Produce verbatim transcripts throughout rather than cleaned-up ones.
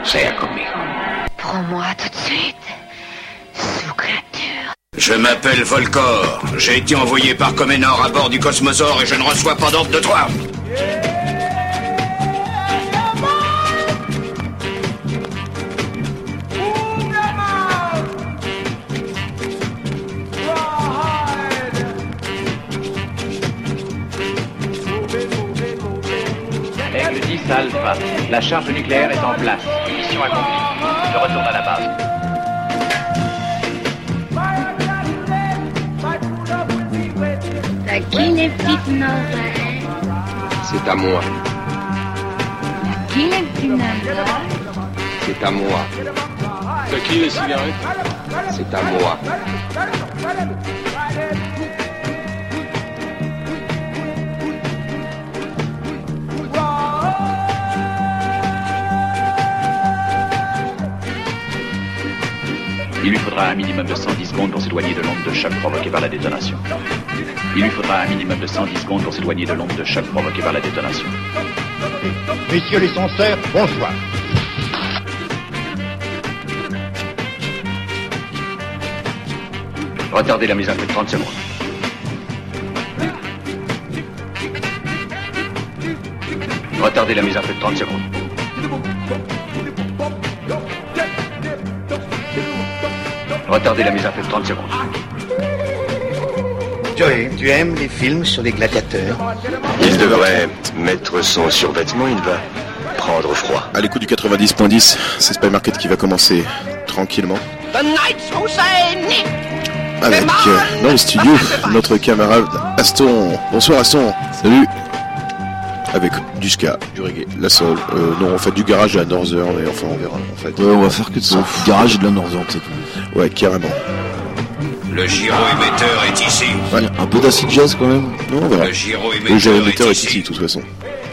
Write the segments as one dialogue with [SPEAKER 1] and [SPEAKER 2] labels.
[SPEAKER 1] sea conmigo.
[SPEAKER 2] Prends-moi tout de suite, sous clôture.
[SPEAKER 1] Je m'appelle Volcor. J'ai été envoyé par Comenor à bord du Cosmosaure et je ne reçois pas d'ordre de toi.
[SPEAKER 3] Aigle dix Alpha, la charge nucléaire est en place. Mission accomplie. Je retourne à la base.
[SPEAKER 2] T'as qui les petites oreilles?
[SPEAKER 4] C'est à moi.
[SPEAKER 2] T'as qui les petits navets?
[SPEAKER 4] C'est à moi.
[SPEAKER 5] T'as qui les cigarettes?
[SPEAKER 4] C'est à moi.
[SPEAKER 3] Il lui faudra un minimum de cent dix secondes pour s'éloigner de l'onde de choc provoquée par la détonation. Il lui faudra un minimum de cent dix secondes pour s'éloigner de l'onde de choc provoquée par la détonation.
[SPEAKER 6] Messieurs les censeurs, bonsoir.
[SPEAKER 3] Retardez la mise à feu de trente secondes. Retardez la mise à feu de trente secondes. Retardez la mise à feu de trente secondes.
[SPEAKER 6] Joey, tu aimes les films sur les gladiateurs?
[SPEAKER 7] Il devrait mettre son survêtement, il va prendre froid.
[SPEAKER 8] À l'écoute du quatre-vingt-dix point dix, c'est Spy Market qui va commencer tranquillement. Avec euh, dans le studio notre camarade Aston. Bonsoir Aston. Salut. Avec du ska, du reggae, la soul, euh, non en fait du garage de la Northern, mais enfin on verra en fait.
[SPEAKER 9] Ouais, on va faire que de ça. Garage de la Northern, c'est tout.
[SPEAKER 8] Ouais, carrément.
[SPEAKER 1] Le gyro-émetteur est ici.
[SPEAKER 9] Ouais, un peu d'acid jazz quand même.
[SPEAKER 8] Non, on verra.
[SPEAKER 1] Le gyro-émetteur,
[SPEAKER 8] Le gyro-émetteur est,
[SPEAKER 1] est
[SPEAKER 8] ici de toute façon.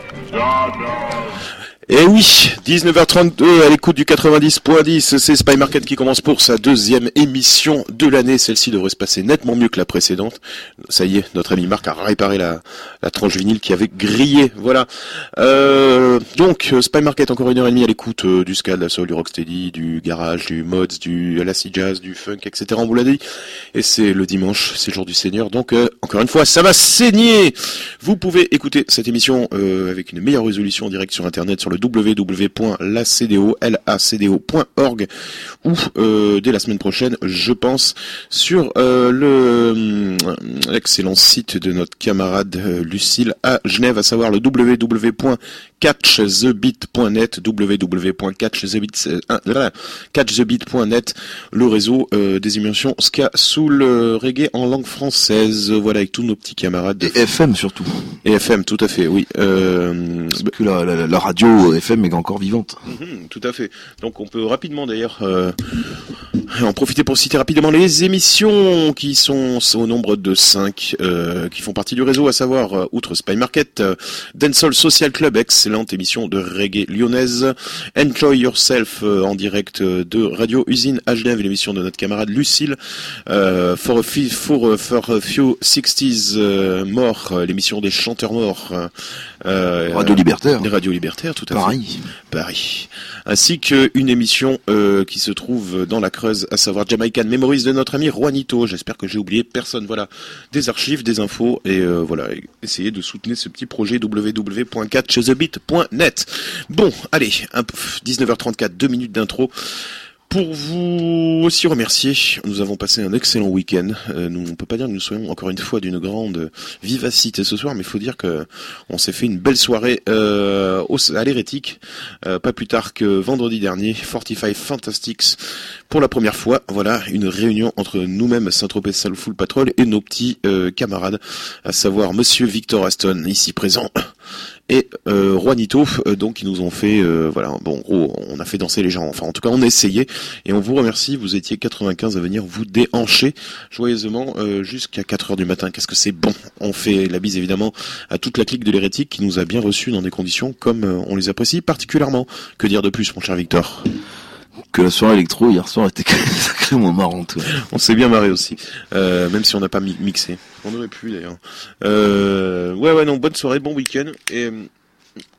[SPEAKER 8] Et oui, dix-neuf heures trente-deux à l'écoute du quatre-vingt-dix point dix, c'est Spy Market qui commence pour sa deuxième émission de l'année. Celle-ci devrait se passer nettement mieux que la précédente. Ça y est, notre ami Marc a réparé la, la tranche vinyle qui avait grillé. Voilà. Euh, donc, Spy Market, encore une heure et demie à l'écoute euh, du ska, de la soul, du rocksteady, du garage, du mods, du l'acid jazz, du funk, et cetera. On vous l'a dit. Et c'est le dimanche, c'est le jour du Seigneur. Donc, euh, encore une fois, ça va saigner. Vous pouvez écouter cette émission euh, avec une meilleure résolution en direct sur Internet, sur le w w w point lacdo point org ou euh, dès la semaine prochaine, je pense, sur euh, le euh, l'excellent site de notre camarade euh, Lucille à Genève, à savoir le w w w point catch the beat point net, w w w point catch the beat point net, le réseau euh, des émissions ska sous le reggae en langue française. Voilà, avec tous nos petits camarades.
[SPEAKER 9] Et F M surtout.
[SPEAKER 8] Et F M, tout à fait, oui. Euh,
[SPEAKER 9] Parce que la, la, la radio F M est encore vivante.
[SPEAKER 8] Mmh, tout à fait. Donc on peut rapidement d'ailleurs euh, en profiter pour citer rapidement les émissions qui sont au nombre de cinq, euh, qui font partie du réseau, à savoir, euh, outre Spy Market, euh, Dancehall Social Club, excellente émission de reggae lyonnaise, Enjoy Yourself euh, en direct euh, de Radio Usine à Genève, l'émission de notre camarade Lucille, euh, For a Few, for, for a few sixties euh, More, euh, l'émission des chanteurs morts, euh,
[SPEAKER 9] Radio Libertaire.
[SPEAKER 8] Des radios libertaires, tout à
[SPEAKER 9] Paris.
[SPEAKER 8] fait. Paris. Ainsi qu'une émission euh, qui se trouve dans la Creuse, à savoir Jamaican Memories de notre ami Juanito. J'espère que j'ai oublié personne. Voilà, des archives, des infos, et euh, voilà, essayez de soutenir ce petit projet w w w point catch the beat point net. Bon, allez, un peu, dix-neuf heures trente-quatre, deux minutes d'intro. Pour vous aussi remercier, nous avons passé un excellent week-end. Euh, nous, on peut pas dire que nous soyons encore une fois d'une grande vivacité ce soir, mais il faut dire que on s'est fait une belle soirée euh, au, à l'Hérétique, euh, pas plus tard que vendredi dernier, quarante-cinq Fantastics, pour la première fois. Voilà, une réunion entre nous-mêmes, Saint-Tropez Soulful Patrol, et nos petits euh, camarades, à savoir Monsieur Victor Aston, ici présent, et euh, Juanito, euh, donc ils nous ont fait, euh, voilà, bon, en gros, on a fait danser les gens, enfin en tout cas on a essayé, et on vous remercie, vous étiez quatre-vingt-quinze à venir vous déhancher joyeusement euh, jusqu'à quatre heures du matin. Qu'est-ce que c'est bon. On fait la bise évidemment à toute la clique de l'Hérétique qui nous a bien reçus dans des conditions comme euh, on les apprécie particulièrement. Que dire de plus, mon cher Victor ?
[SPEAKER 9] Que la soirée électro hier soir était sacrément marrante. Ouais.
[SPEAKER 8] On s'est bien marré aussi, euh, même si on n'a pas mi- mixé. On aurait pu d'ailleurs. Euh, ouais ouais non, bonne soirée, bon week-end, et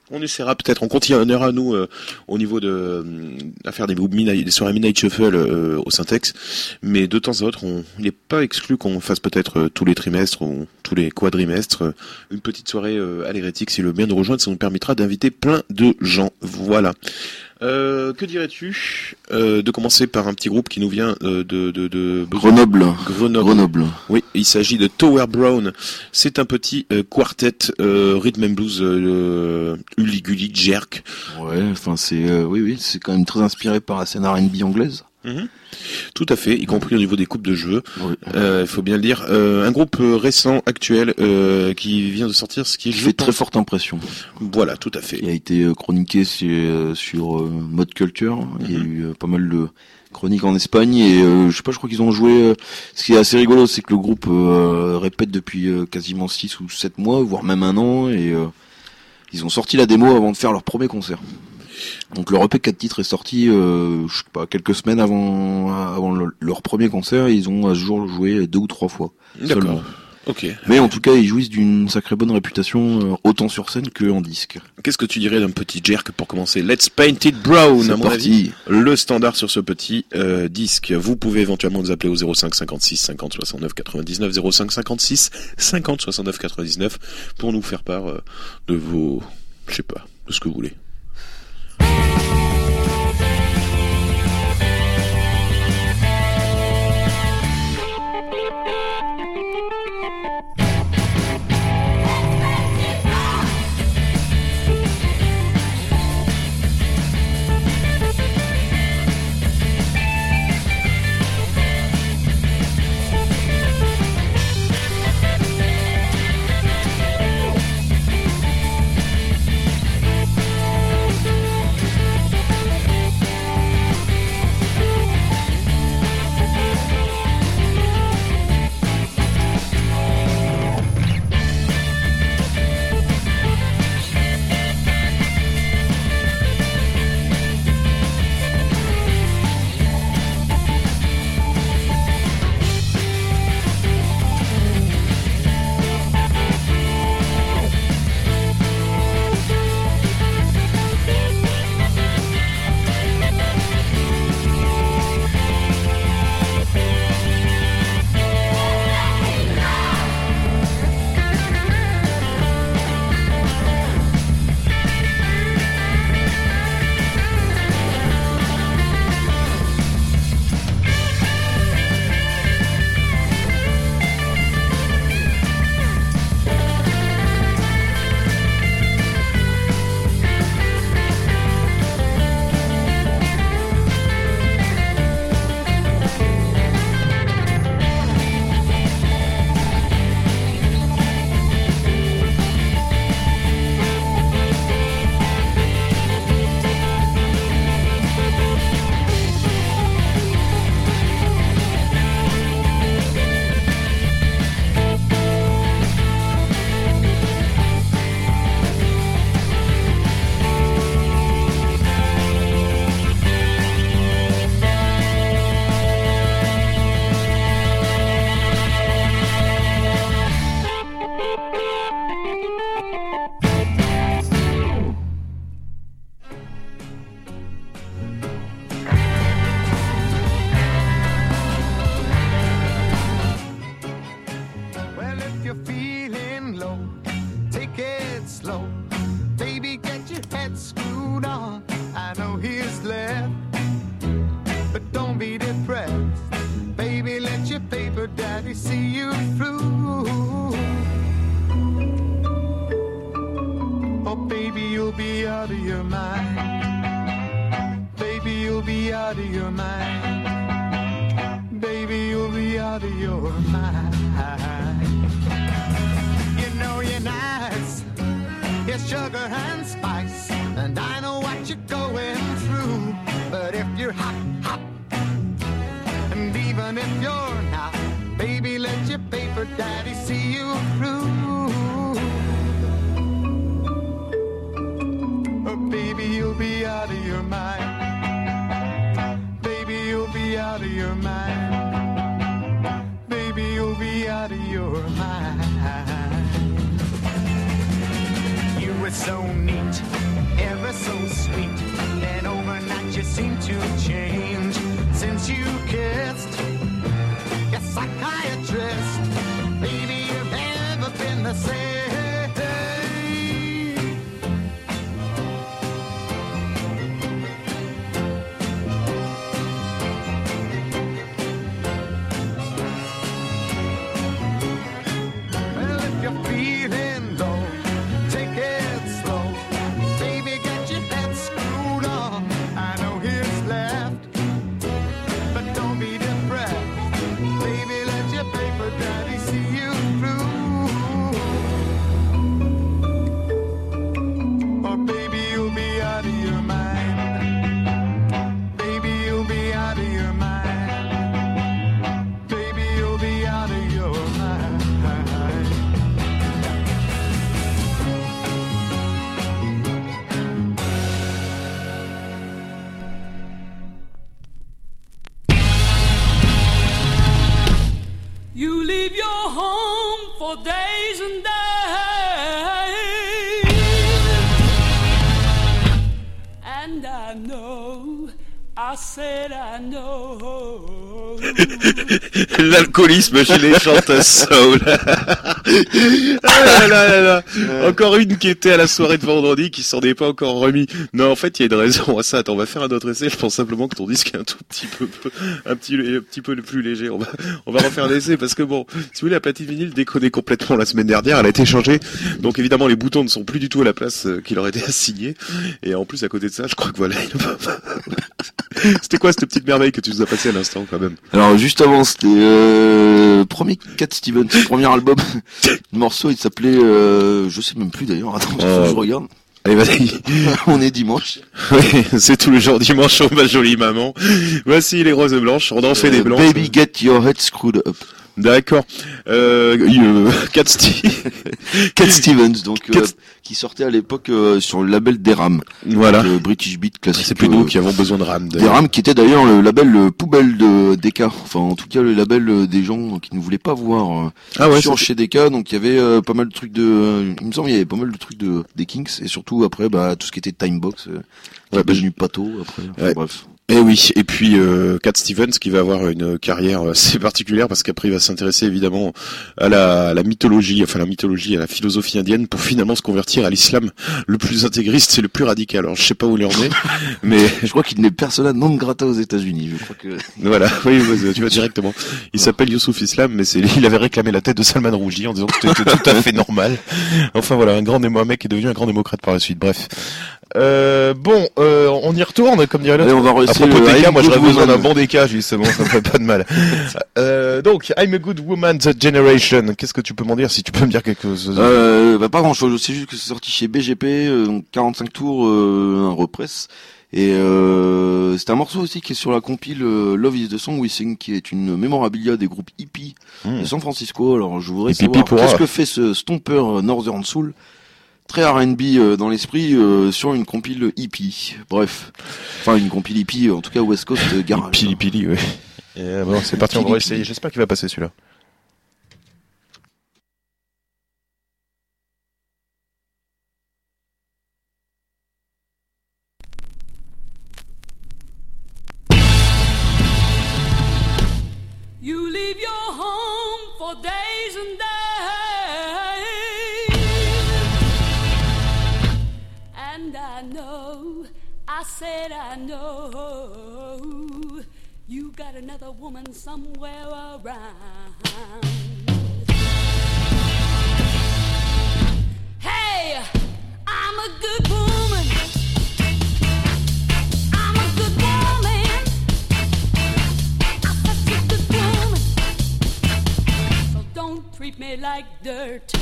[SPEAKER 8] On essaiera peut-être, on continuera nous euh, au niveau de euh, à faire des, midnight, des soirées Midnight Shuffle euh, au Syntex, mais de temps à autre, on, il n'est pas exclu qu'on fasse peut-être euh, tous les trimestres ou tous les quadrimestres euh, une petite soirée euh, à l'Hérétique. S'il veut bien nous rejoindre, ça nous permettra d'inviter plein de gens. Voilà. Euh, que dirais-tu euh, de commencer par un petit groupe qui nous vient euh, de, de, de
[SPEAKER 9] Grenoble.
[SPEAKER 8] Grenoble.
[SPEAKER 9] Grenoble.
[SPEAKER 8] Oui, il s'agit de Tower Brown. C'est un petit euh, quartet euh, rhythm and blues euh, Uli-Gully jerk.
[SPEAKER 9] Ouais, enfin c'est euh, oui oui, c'est quand même très inspiré par la scène R and B anglaise.
[SPEAKER 8] Mmh. Tout à fait, y compris au niveau des coupes de cheveux.
[SPEAKER 9] Oui.
[SPEAKER 8] Euh, il faut bien le dire. Euh, un groupe récent, actuel, euh, qui vient de sortir, ce qui est
[SPEAKER 9] Je fait pense... très forte impression.
[SPEAKER 8] Voilà, tout à fait.
[SPEAKER 9] Il a été chroniqué sur, sur euh, Mode Culture. Mmh. Il y a eu euh, pas mal de chroniques en Espagne et euh, je sais pas, je crois qu'ils ont joué. Euh, ce qui est assez rigolo, c'est que le groupe euh, répète depuis euh, quasiment six ou sept mois, voire même un an, et euh, ils ont sorti la démo avant de faire leur premier concert. Donc leur E P quatre titres est sorti, euh, je sais pas, quelques semaines avant, avant le, leur premier concert. Et ils ont à ce jour joué deux ou trois fois.
[SPEAKER 8] D'accord.
[SPEAKER 9] Seulement.
[SPEAKER 8] Ok.
[SPEAKER 9] Mais en tout cas, ils jouissent d'une sacrée bonne réputation, euh, autant sur scène que en disque.
[SPEAKER 8] Qu'est-ce que tu dirais d'un petit jerk pour commencer? Let's Paint It Brown,
[SPEAKER 9] c'est
[SPEAKER 8] à mon
[SPEAKER 9] parti.
[SPEAKER 8] avis, le standard sur ce petit euh, disque. Vous pouvez éventuellement nous appeler au zéro cinq cinquante-six cinquante soixante-neuf quatre-vingt-dix-neuf, zéro cinq cinquante-six cinquante soixante-neuf quatre-vingt-dix-neuf pour nous faire part euh, de vos, je sais pas, de ce que vous voulez.
[SPEAKER 10] were so neat, ever so sweet, and overnight you seem to change since you kissed your psychiatrist. Baby, you've never been the same.
[SPEAKER 11] Days and days, and I know, I said I know.
[SPEAKER 8] L'alcoolisme chez les chanteuses soul. Ah là là là là. Encore une qui était à la soirée de vendredi qui s'en est pas encore remis. Non, en fait, il y a une raison à ça. Attends, on va faire un autre essai. Je pense simplement que ton disque est un tout petit peu, un petit, un petit peu plus léger. On va, on va refaire l'essai parce que bon, si vous voulez, la platine vinyle déconnait complètement la semaine dernière. Elle a été changée. Donc évidemment, les boutons ne sont plus du tout à la place qui leur était assignée. Et en plus, à côté de ça, je crois que voilà. C'était quoi cette petite merveille que tu nous as passée à l'instant quand même?
[SPEAKER 9] Alors juste avant, c'était euh, premier Cat Stevens, premier album. Le morceau, il s'appelait, euh, je sais même plus d'ailleurs. Attends, euh... je regarde.
[SPEAKER 8] Allez, vas-y.
[SPEAKER 9] On est dimanche.
[SPEAKER 8] Oui, c'est tout le jour dimanche, ma jolie maman. Voici les roses blanches. On en fait euh, des blanches.
[SPEAKER 9] Baby, get your head screwed up.
[SPEAKER 8] D'accord. Euh, euh, Cat, St-
[SPEAKER 9] Cat Stevens, donc Cat... Euh, qui sortait à l'époque euh, sur le label des Ram.
[SPEAKER 8] Voilà.
[SPEAKER 9] Donc, euh, British Beat classique.
[SPEAKER 8] C'est plus nous euh, qui avons besoin de Ram.
[SPEAKER 9] Des Ram qui était d'ailleurs le label euh, poubelle de D K. Enfin, en tout cas, le label euh, des gens qui ne voulaient pas voir euh,
[SPEAKER 8] ah ouais,
[SPEAKER 9] sur chez D K. Donc, il y avait euh, pas mal de trucs de. Euh, il me semble, il y avait pas mal de trucs de des Kings et surtout après, bah tout ce qui était Timebox, euh, qui
[SPEAKER 8] ouais,
[SPEAKER 9] est devenu Pato après. Enfin,
[SPEAKER 8] ouais.
[SPEAKER 9] Bref.
[SPEAKER 8] Et oui, et puis euh, Cat Stevens qui va avoir une carrière assez particulière parce qu'après il va s'intéresser évidemment à la, à la mythologie, enfin la mythologie, à la philosophie indienne pour finalement se convertir à l'islam le plus intégriste et le plus radical. Alors je sais pas où il en est, mais
[SPEAKER 9] je crois qu'il n'est persona non grata aux États-Unis. Je crois que
[SPEAKER 8] voilà, oui, tu vois directement. Il s'appelle Youssouf Islam, mais c'est il avait réclamé la tête de Salman Rushdie en disant que c'était tout à fait normal. Enfin voilà, un grand un mec est devenu un grand démocrate par la suite. Bref. Euh, bon, euh, on y retourne, comme dirait l'autre.
[SPEAKER 9] On va
[SPEAKER 8] à propos de D K, moi j'aurais besoin d'un bon D K justement, ça me fait pas de mal. euh, donc, I'm a Good Woman, The Generation. Qu'est-ce que tu peux m'en dire, si tu peux me dire quelque chose?
[SPEAKER 9] Euh, bah pas grand chose, c'est juste que c'est sorti chez B G P, euh, donc quarante-cinq tours, euh, un repress. Et euh, c'est un morceau aussi qui est sur la compile euh, Love is the Song We Sing, qui est une mémorabilia des groupes hippie mmh. de San Francisco. Alors je voudrais savoir qu'est-ce que fait ce stomper Northern Soul, très R and B euh, dans l'esprit, euh, sur une compile hippie. Bref, enfin une compile hippie, en tout cas West Coast euh, garage.
[SPEAKER 8] Pili pili, oui. Et euh, bon, c'est parti, on va essayer. J'espère qu'il va passer celui-là.
[SPEAKER 11] You leave your home for days and days, and I know, I said I know, you got another woman somewhere around. Hey, I'm a good woman, I'm a good woman. Don't treat me like dirt.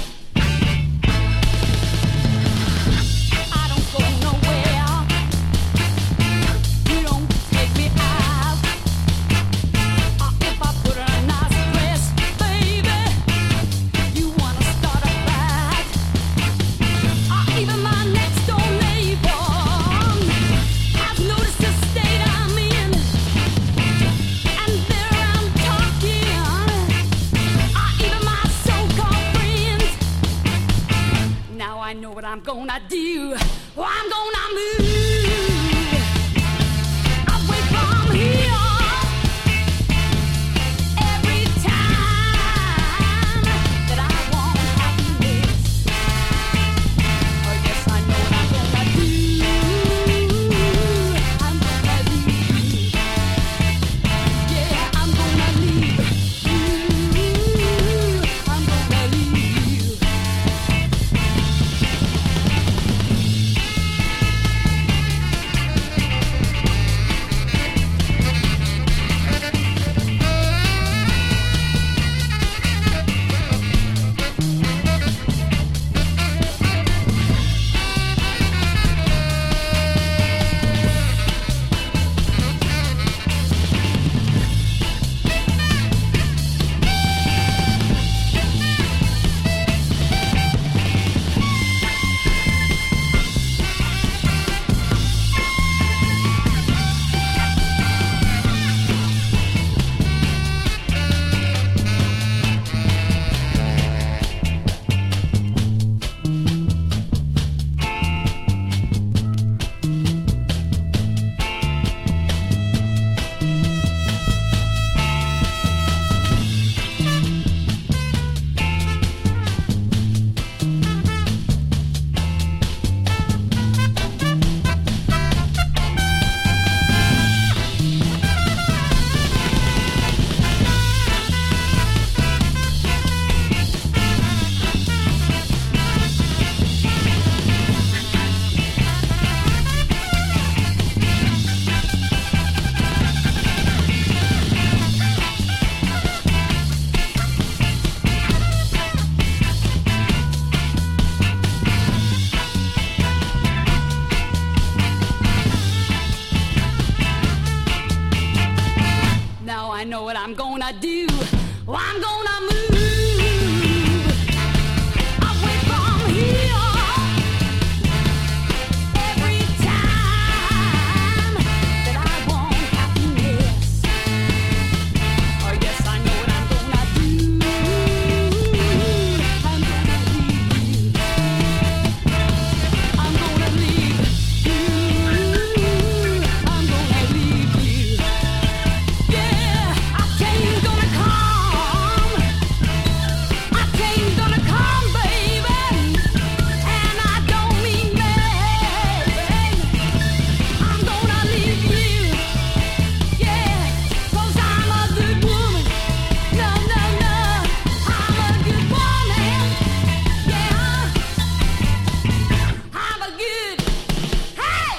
[SPEAKER 11] I don't go nowhere. You don't take me out. Or if I put on a nice dress, baby, you wanna start a fight. Or even my next door neighbor has noticed the state I'm in, and there I'm talking. Even my so-called friends gonna do? Oh, I'm gonna move away from here. Every time that I want happiness, oh yes, I know what I'm gonna do. I'm gonna leave. Yeah, I'm gonna leave. I'm gonna leave. Now I know what I'm gonna do. Oh, I'm gonna move away from here. Every time that I want happiness, oh yes, I know what I'm gonna do. I'm gonna leave. I'm gonna leave you. I'm gonna leave you. Yeah, I ain't gonna come. I ain't gonna come, baby. And I don't mean maybe. I'm gonna leave you. Yeah, 'cause I'm a good woman. No, no, no. I'm a good woman. Yeah, I'm a good, hey,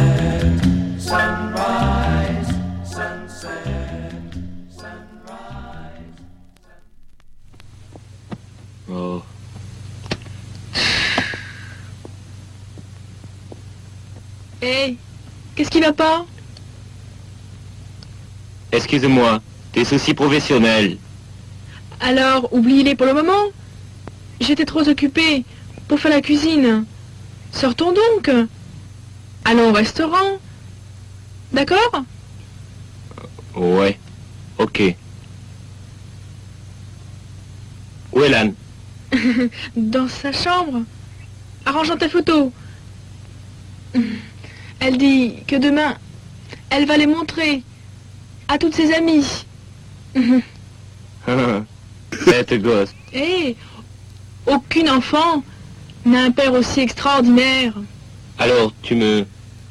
[SPEAKER 10] sunrise, sunset, sunrise.
[SPEAKER 12] Oh.
[SPEAKER 13] Hé, hey, qu'est-ce qui va pas?
[SPEAKER 12] Excuse-moi, des soucis professionnels.
[SPEAKER 13] Alors, oubliez-les pour le moment. J'étais trop occupée pour faire la cuisine. Sortons donc. Allons au restaurant. D'accord?
[SPEAKER 12] Ouais, ok. Où est Lan?
[SPEAKER 13] Dans sa chambre, arrangeant ta photo. Elle dit que demain, elle va les montrer à toutes ses amies.
[SPEAKER 12] Bête gosse.
[SPEAKER 13] Eh, aucune enfant n'a un père aussi extraordinaire.
[SPEAKER 12] Alors, tu me...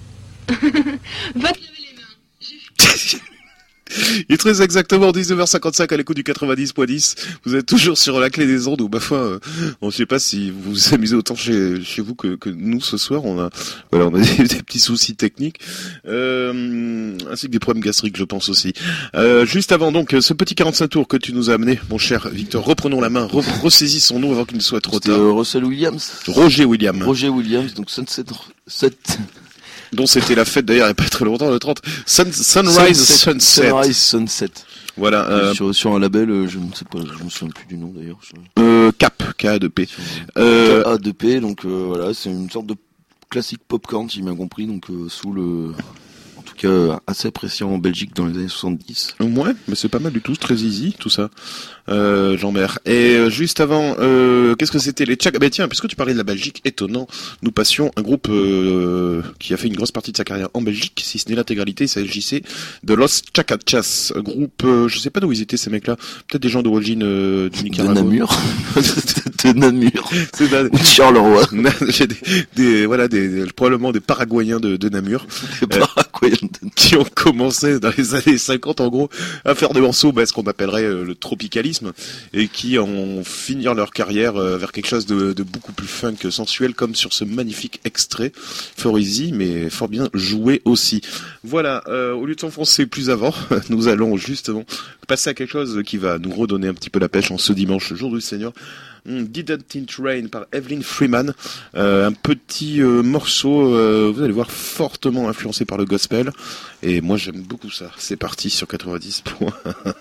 [SPEAKER 13] Va te lever les mains.
[SPEAKER 8] Il est très exactement dix-neuf heures cinquante-cinq à l'écoute du quatre-vingt-dix point dix. Vous êtes toujours sur la clé des ondes, ou bah foi, euh, on ne sait pas si vous vous amusez autant chez, chez vous que, que nous ce soir. On a, voilà, on a des, des petits soucis techniques, euh, ainsi que des problèmes gastriques, je pense aussi. Euh, juste avant donc ce petit quarante-cinq tours que tu nous as amené, mon cher Victor, reprenons la main, re ressaisis son nom avant qu'il ne soit trop tard.
[SPEAKER 9] Euh, Russell Williams.
[SPEAKER 8] Roger Williams.
[SPEAKER 9] Roger Williams, donc Sunset, sept.
[SPEAKER 8] Dont c'était la fête d'ailleurs il n'y a pas très longtemps, le trente. Sun, Sunrise Sunset.
[SPEAKER 9] Sunset. Sunrise Sunset.
[SPEAKER 8] Voilà. Euh,
[SPEAKER 9] sur, sur un label, euh, je ne sais pas, je me souviens plus du nom d'ailleurs.
[SPEAKER 8] Euh, Cap, K A deux P.
[SPEAKER 9] Euh, K A deux P, donc euh, voilà, c'est une sorte de classique popcorn, si j'ai bien compris, donc euh, sous le... En tout cas, assez apprécié en Belgique dans les années soixante-dix.
[SPEAKER 8] Ouais, mais c'est pas mal du tout, très easy, tout ça. Euh, Jean-Bert. Et euh, juste avant, euh, qu'est-ce que c'était les Tchak? Bah tiens, puisque tu parlais de la Belgique, étonnant, nous passions un groupe euh, qui a fait une grosse partie de sa carrière en Belgique, si ce n'est l'intégralité, il s'agissait de Los Chacachas, un groupe, euh, je sais pas d'où ils étaient ces mecs-là, peut-être des gens d'origine euh, du Nicaragua.
[SPEAKER 9] De Namur. de Namur.
[SPEAKER 8] C'est de
[SPEAKER 9] Charleroi.
[SPEAKER 8] J'ai des, des, voilà, des, des, probablement des Paraguayens de, de Namur.
[SPEAKER 9] Des euh, Paraguayens de...
[SPEAKER 8] qui ont commencé dans les années cinquante, en gros, à faire des morceaux, bah, ce qu'on appellerait euh, le tropicalisme, et qui ont fini leur carrière euh, vers quelque chose de, de beaucoup plus funk, sensuel, comme sur ce magnifique extrait, fort easy, mais fort bien joué aussi. Voilà, euh, au lieu de s'enfoncer plus avant, nous allons justement passer à quelque chose qui va nous redonner un petit peu la pêche en ce dimanche, jour du Seigneur. Didn't It Rain par Evelyn Freeman, euh, un petit euh, morceau, euh, vous allez voir, fortement influencé par le gospel, et moi j'aime beaucoup ça. C'est parti sur quatre-vingt-dix points.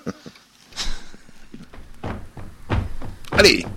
[SPEAKER 8] Allez!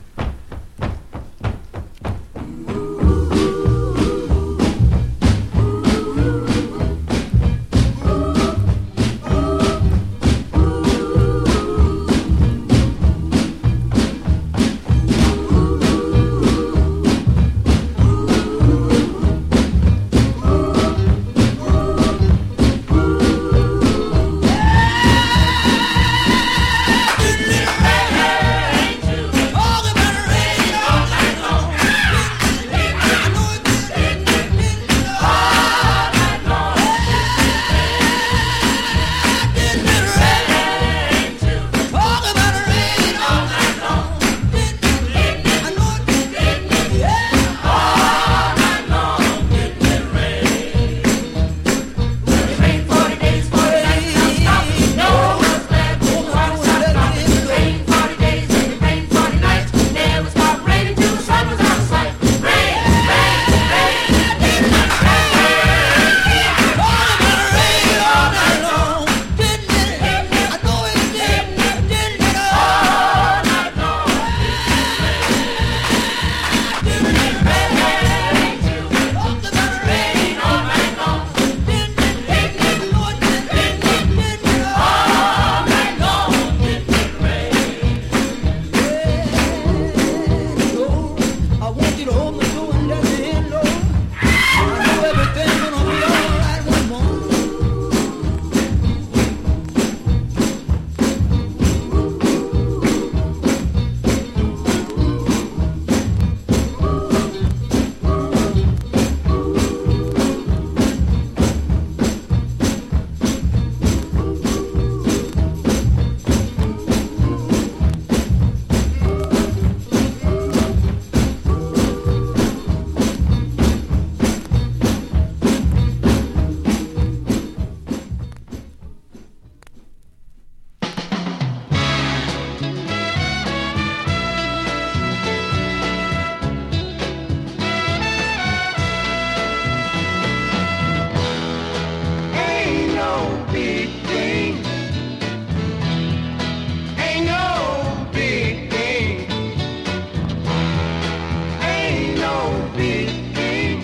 [SPEAKER 10] All the big thing. Ain't no big thing. Ain't no big thing.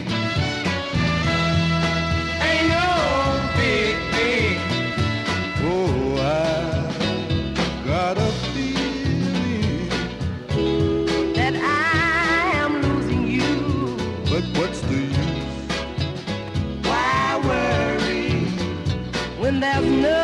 [SPEAKER 10] Ain't no big thing. Oh, I got a feeling that I am losing you. But what's the use? Why worry when there's no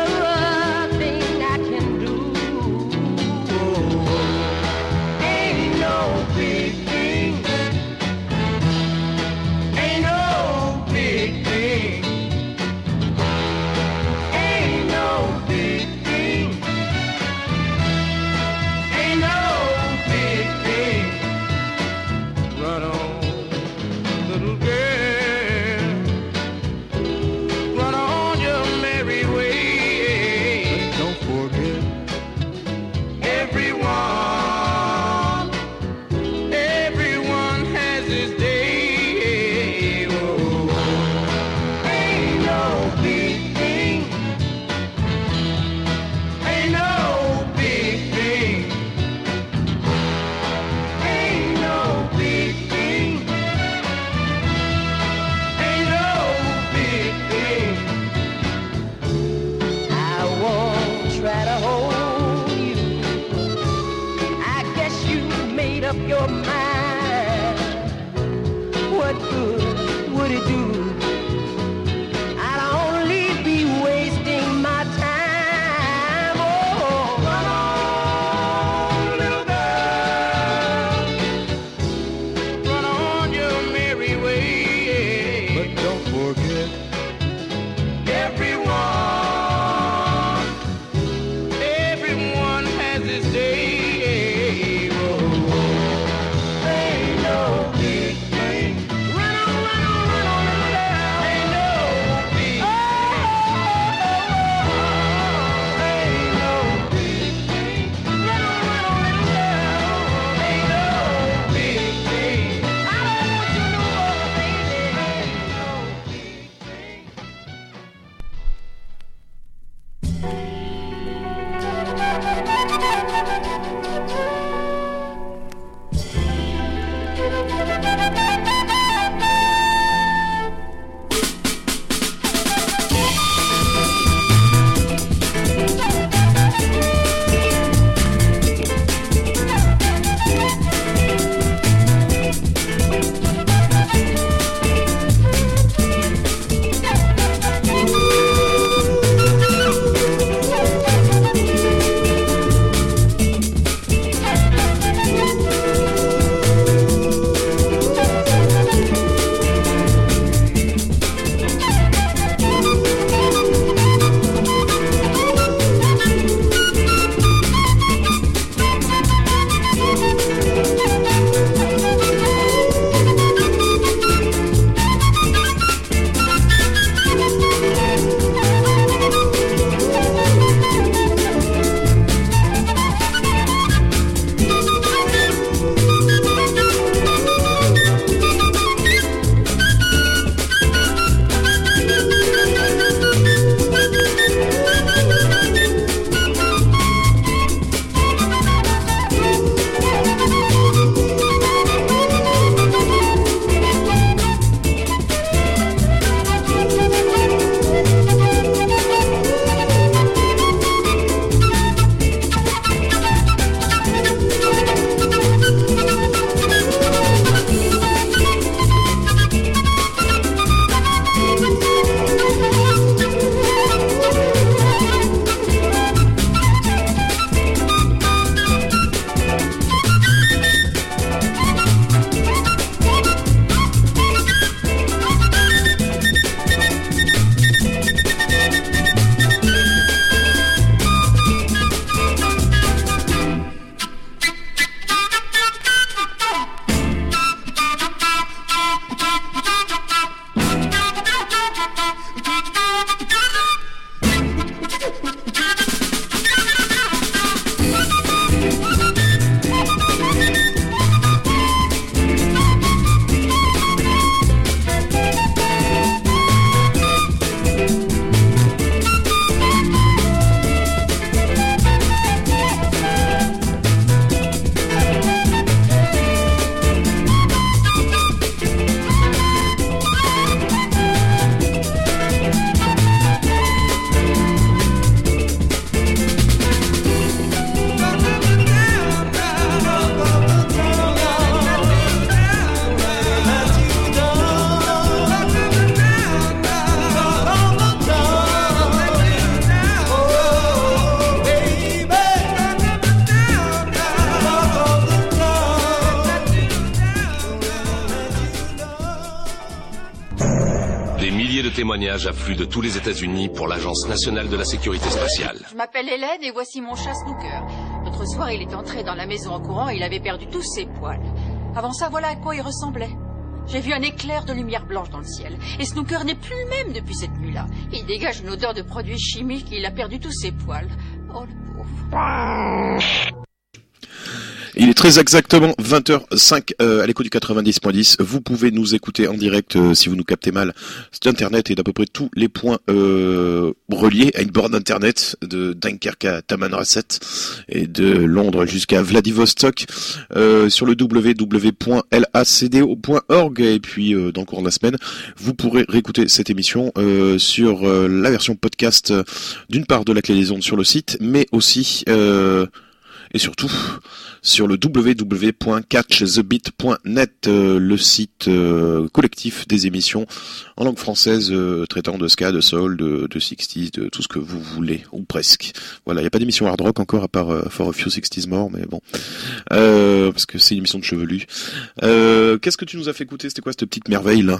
[SPEAKER 14] témoignages affluent de tous les États-Unis pour l'Agence nationale de la sécurité spatiale.
[SPEAKER 15] Je m'appelle Hélène et voici mon chat Snooker. L'autre soir, il est entré dans la maison en courant et il avait perdu tous ses poils. Avant ça, voilà à quoi il ressemblait. J'ai vu un éclair de lumière blanche dans le ciel. Et Snooker n'est plus le même depuis cette nuit-là. Il dégage une odeur de produits chimiques et il a perdu tous ses poils. Oh, le pauvre.
[SPEAKER 8] Il est très exactement vingt heures cinq euh, à l'écho du quatre-vingt-dix point dix. Vous pouvez nous écouter en direct euh, si vous nous captez mal sur Internet et d'à peu près tous les points euh, reliés à une borne Internet de Dunkerque à Tamanrasset et de Londres jusqu'à Vladivostok euh, sur le w w w point lacdo point org. Et puis euh, dans le cours de la semaine, vous pourrez réécouter cette émission euh, sur euh, la version podcast euh, d'une part de la clé des ondes sur le site, mais aussi euh, et surtout sur le w w w point catch the beat point net, euh, le site euh, collectif des émissions en langue française euh, traitant de ska, de soul, de, de sixties, de tout ce que vous voulez, ou presque. Voilà, il n'y a pas d'émission hard rock encore à part euh, For a Few sixties More, mais bon, euh, parce que c'est une émission de chevelu. Euh, qu'est-ce que tu nous as fait écouter? C'était quoi cette petite merveille là?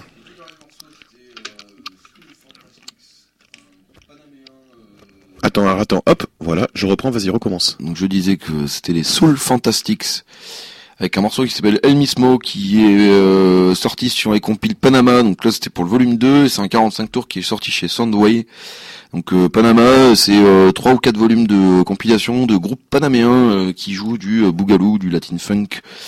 [SPEAKER 8] Attends, attends, hop, voilà, je reprends, vas-y, recommence.
[SPEAKER 9] Donc je disais que c'était les Soul Fantastics, avec un morceau qui s'appelle El Mismo, qui est euh, sorti sur les compiles Panama, donc là c'était pour le volume deux, et c'est un quarante-cinq tours qui est sorti chez Soundway. Donc euh, Panama, c'est euh, trois ou quatre volumes de compilation de groupes panaméens euh, qui jouent du euh, boogaloo, du latin funk,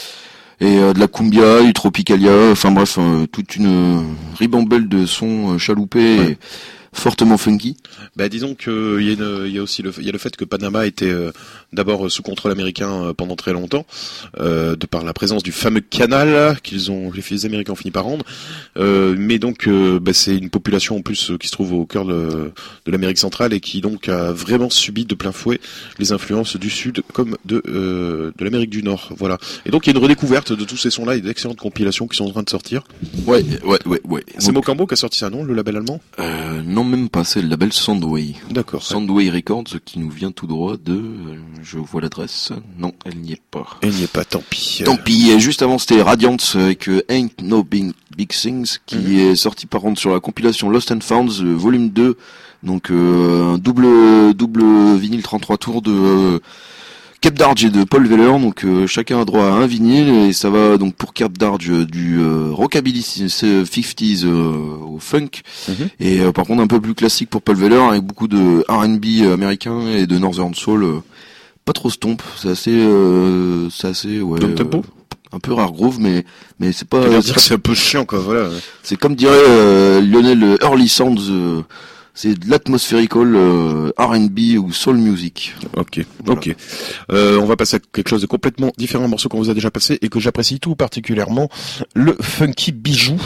[SPEAKER 9] et euh, de la cumbia, du tropicalia, enfin bref, euh, toute une euh, ribambelle de sons euh, chaloupés, ouais. Et fortement funky.
[SPEAKER 8] Bah disons que il y a une, il y a aussi le il y a le fait que Panama était euh, d'abord sous contrôle américain euh, pendant très longtemps, euh, de par la présence du fameux canal qu'ils ont les Américains ont fini par rendre. Euh, mais donc euh, bah, c'est une population en plus euh, qui se trouve au cœur de, de l'Amérique centrale et qui donc a vraiment subi de plein fouet les influences du sud comme de euh, de l'Amérique du Nord. Voilà. Et donc il y a une redécouverte de tous ces sons-là et d'excellentes compilations qui sont en train de sortir.
[SPEAKER 9] Ouais, ouais, ouais, ouais.
[SPEAKER 8] C'est donc Mocambo qui a sorti ça, non, le label allemand?
[SPEAKER 9] Euh, non. Même pas, c'est le label Soundway.
[SPEAKER 8] D'accord.
[SPEAKER 9] Soundway ouais. Records qui nous vient tout droit de, je vois l'adresse, non, elle n'y est pas.
[SPEAKER 8] Elle n'y est pas, tant pis.
[SPEAKER 9] Tant pis, et juste avant c'était Radiant avec Ain't No Big, Big Things qui mm-hmm. est sorti par contre sur la compilation Lost and Found, euh, volume deux, donc euh, un double, double vinyle trente-trois tours de euh, Cap Darge et de Paul Weller, donc euh, chacun a droit à un vinyle et ça va donc pour Cap Darge euh, du euh, rockabilly cinquantaines euh, au funk mm-hmm. et euh, par contre un peu plus classique pour Paul Weller avec beaucoup de R and B américain et de Northern Soul, euh, pas trop stomp, c'est assez euh, c'est assez ouais
[SPEAKER 8] Tom tempo
[SPEAKER 9] euh, un peu rare groove mais mais c'est pas
[SPEAKER 8] c'est, dire, c'est un peu chiant quoi, voilà.
[SPEAKER 9] C'est comme dirait euh, Lionel Early Sounds, euh, c'est de l'atmosphérical euh, R and B ou soul music.
[SPEAKER 8] Ok, voilà. Ok. Euh, on va passer à quelque chose de complètement différent, un morceau qu'on vous a déjà passé et que j'apprécie tout particulièrement, le Funky Bijou.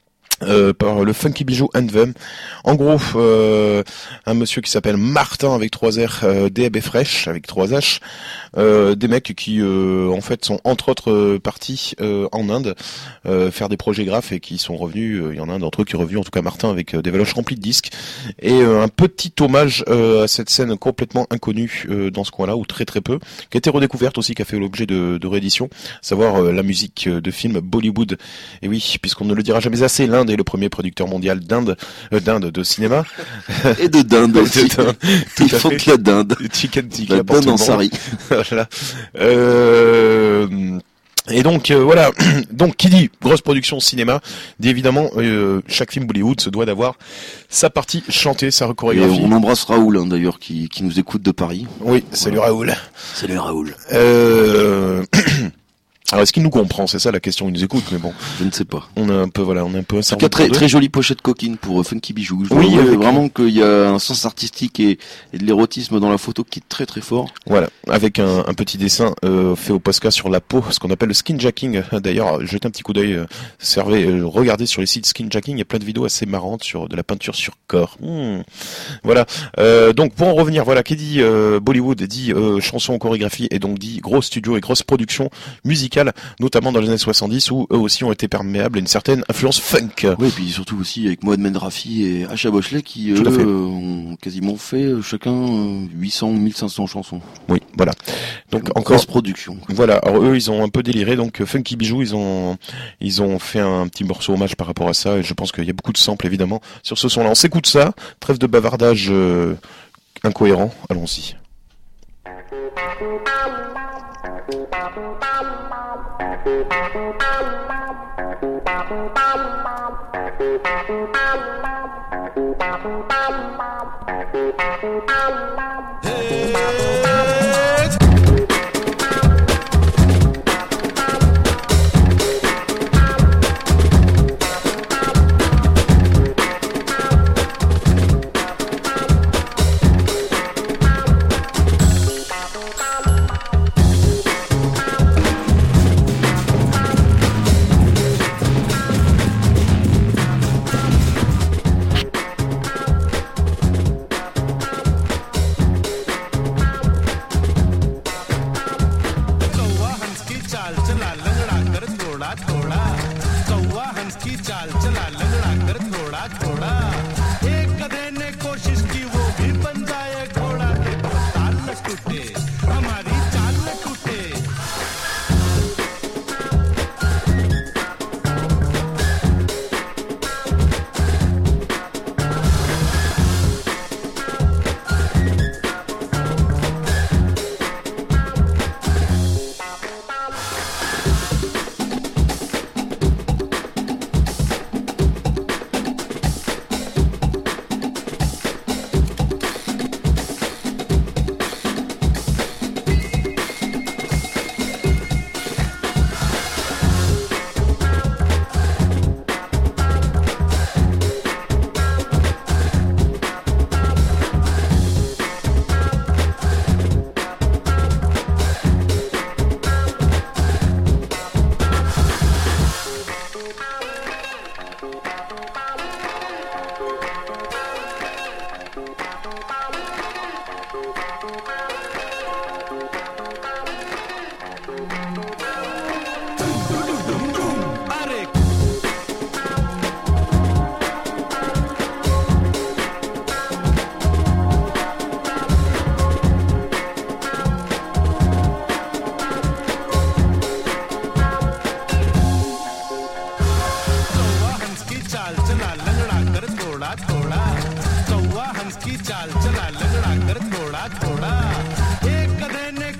[SPEAKER 8] Euh, par le Funky Bijou Anthem. En gros, euh, un monsieur qui s'appelle Martin avec trois R, euh, D A B Fresh avec trois H, euh, des mecs qui euh, en fait sont entre autres euh, partis euh, en Inde euh, faire des projets graphes et qui sont revenus, euh, il y en a un d'entre eux qui est revenu, en tout cas Martin, avec euh, des valoches remplies de disques et euh, un petit hommage euh, à cette scène complètement inconnue euh, dans ce coin-là, ou très très peu, qui a été redécouverte aussi, qui a fait l'objet de, de réédition, savoir euh, la musique de films Bollywood. Et oui, puisqu'on ne le dira jamais assez, l'Inde est le premier producteur mondial d'Inde, euh, d'Inde de cinéma.
[SPEAKER 9] Et de dinde aussi. Ils font de la dinde.
[SPEAKER 8] Chicken tikka.
[SPEAKER 9] La dinde en sari.
[SPEAKER 8] Voilà. Euh... Et donc euh, voilà, donc qui dit grosse production cinéma, dit évidemment euh, chaque film Bollywood se doit d'avoir sa partie chantée, sa chorégraphie.
[SPEAKER 9] Et on embrasse Raoul hein, d'ailleurs qui, qui nous écoute de Paris.
[SPEAKER 8] Oui, salut voilà. Raoul.
[SPEAKER 9] Salut Raoul.
[SPEAKER 8] Euh... Alors est-ce qu'il nous comprend? C'est ça la question. Il nous écoute, mais bon.
[SPEAKER 9] Je ne sais pas.
[SPEAKER 8] On a un peu, voilà, on est un peu.
[SPEAKER 9] En tout cas, très très jolie pochette coquine pour euh, Funky Bijou. Je
[SPEAKER 8] oui,
[SPEAKER 9] vois
[SPEAKER 8] avec...
[SPEAKER 9] vraiment qu'il y a un sens artistique et, et de l'érotisme dans la photo qui est très très fort.
[SPEAKER 8] Voilà, avec un, un petit dessin euh, fait au Posca sur la peau, ce qu'on appelle le skinjacking. D'ailleurs, jetez un petit coup d'œil, euh, servez, euh, regardez sur les sites skinjacking, il y a plein de vidéos assez marrantes sur de la peinture sur corps. Mmh. Voilà. Euh, donc pour en revenir, voilà, qui dit euh, Bollywood dit euh, chanson, chorégraphie et donc dit gros studio et grosse production musicale. musicale, notamment dans les années soixante-dix, où eux aussi ont été perméables à une certaine influence funk.
[SPEAKER 9] Oui, et puis surtout aussi avec Mohamed Rafi et Acha Boshley qui eux, euh, ont quasiment fait euh, chacun euh, huit cents, mille cinq cents chansons.
[SPEAKER 8] Oui, voilà. Donc
[SPEAKER 9] Une
[SPEAKER 8] encore
[SPEAKER 9] grosse production.
[SPEAKER 8] Voilà. Alors eux, ils ont un peu déliré. Donc Funky Bijou, ils ont ils ont fait un petit morceau hommage par rapport à ça. Et je pense qu'il y a beaucoup de samples évidemment sur ce son-là. On s'écoute ça. Trêve de bavardage euh, incohérent. Allons-y.
[SPEAKER 10] चाल चला लंगड़ा कर थोड़ा थोड़ा एक गधे ने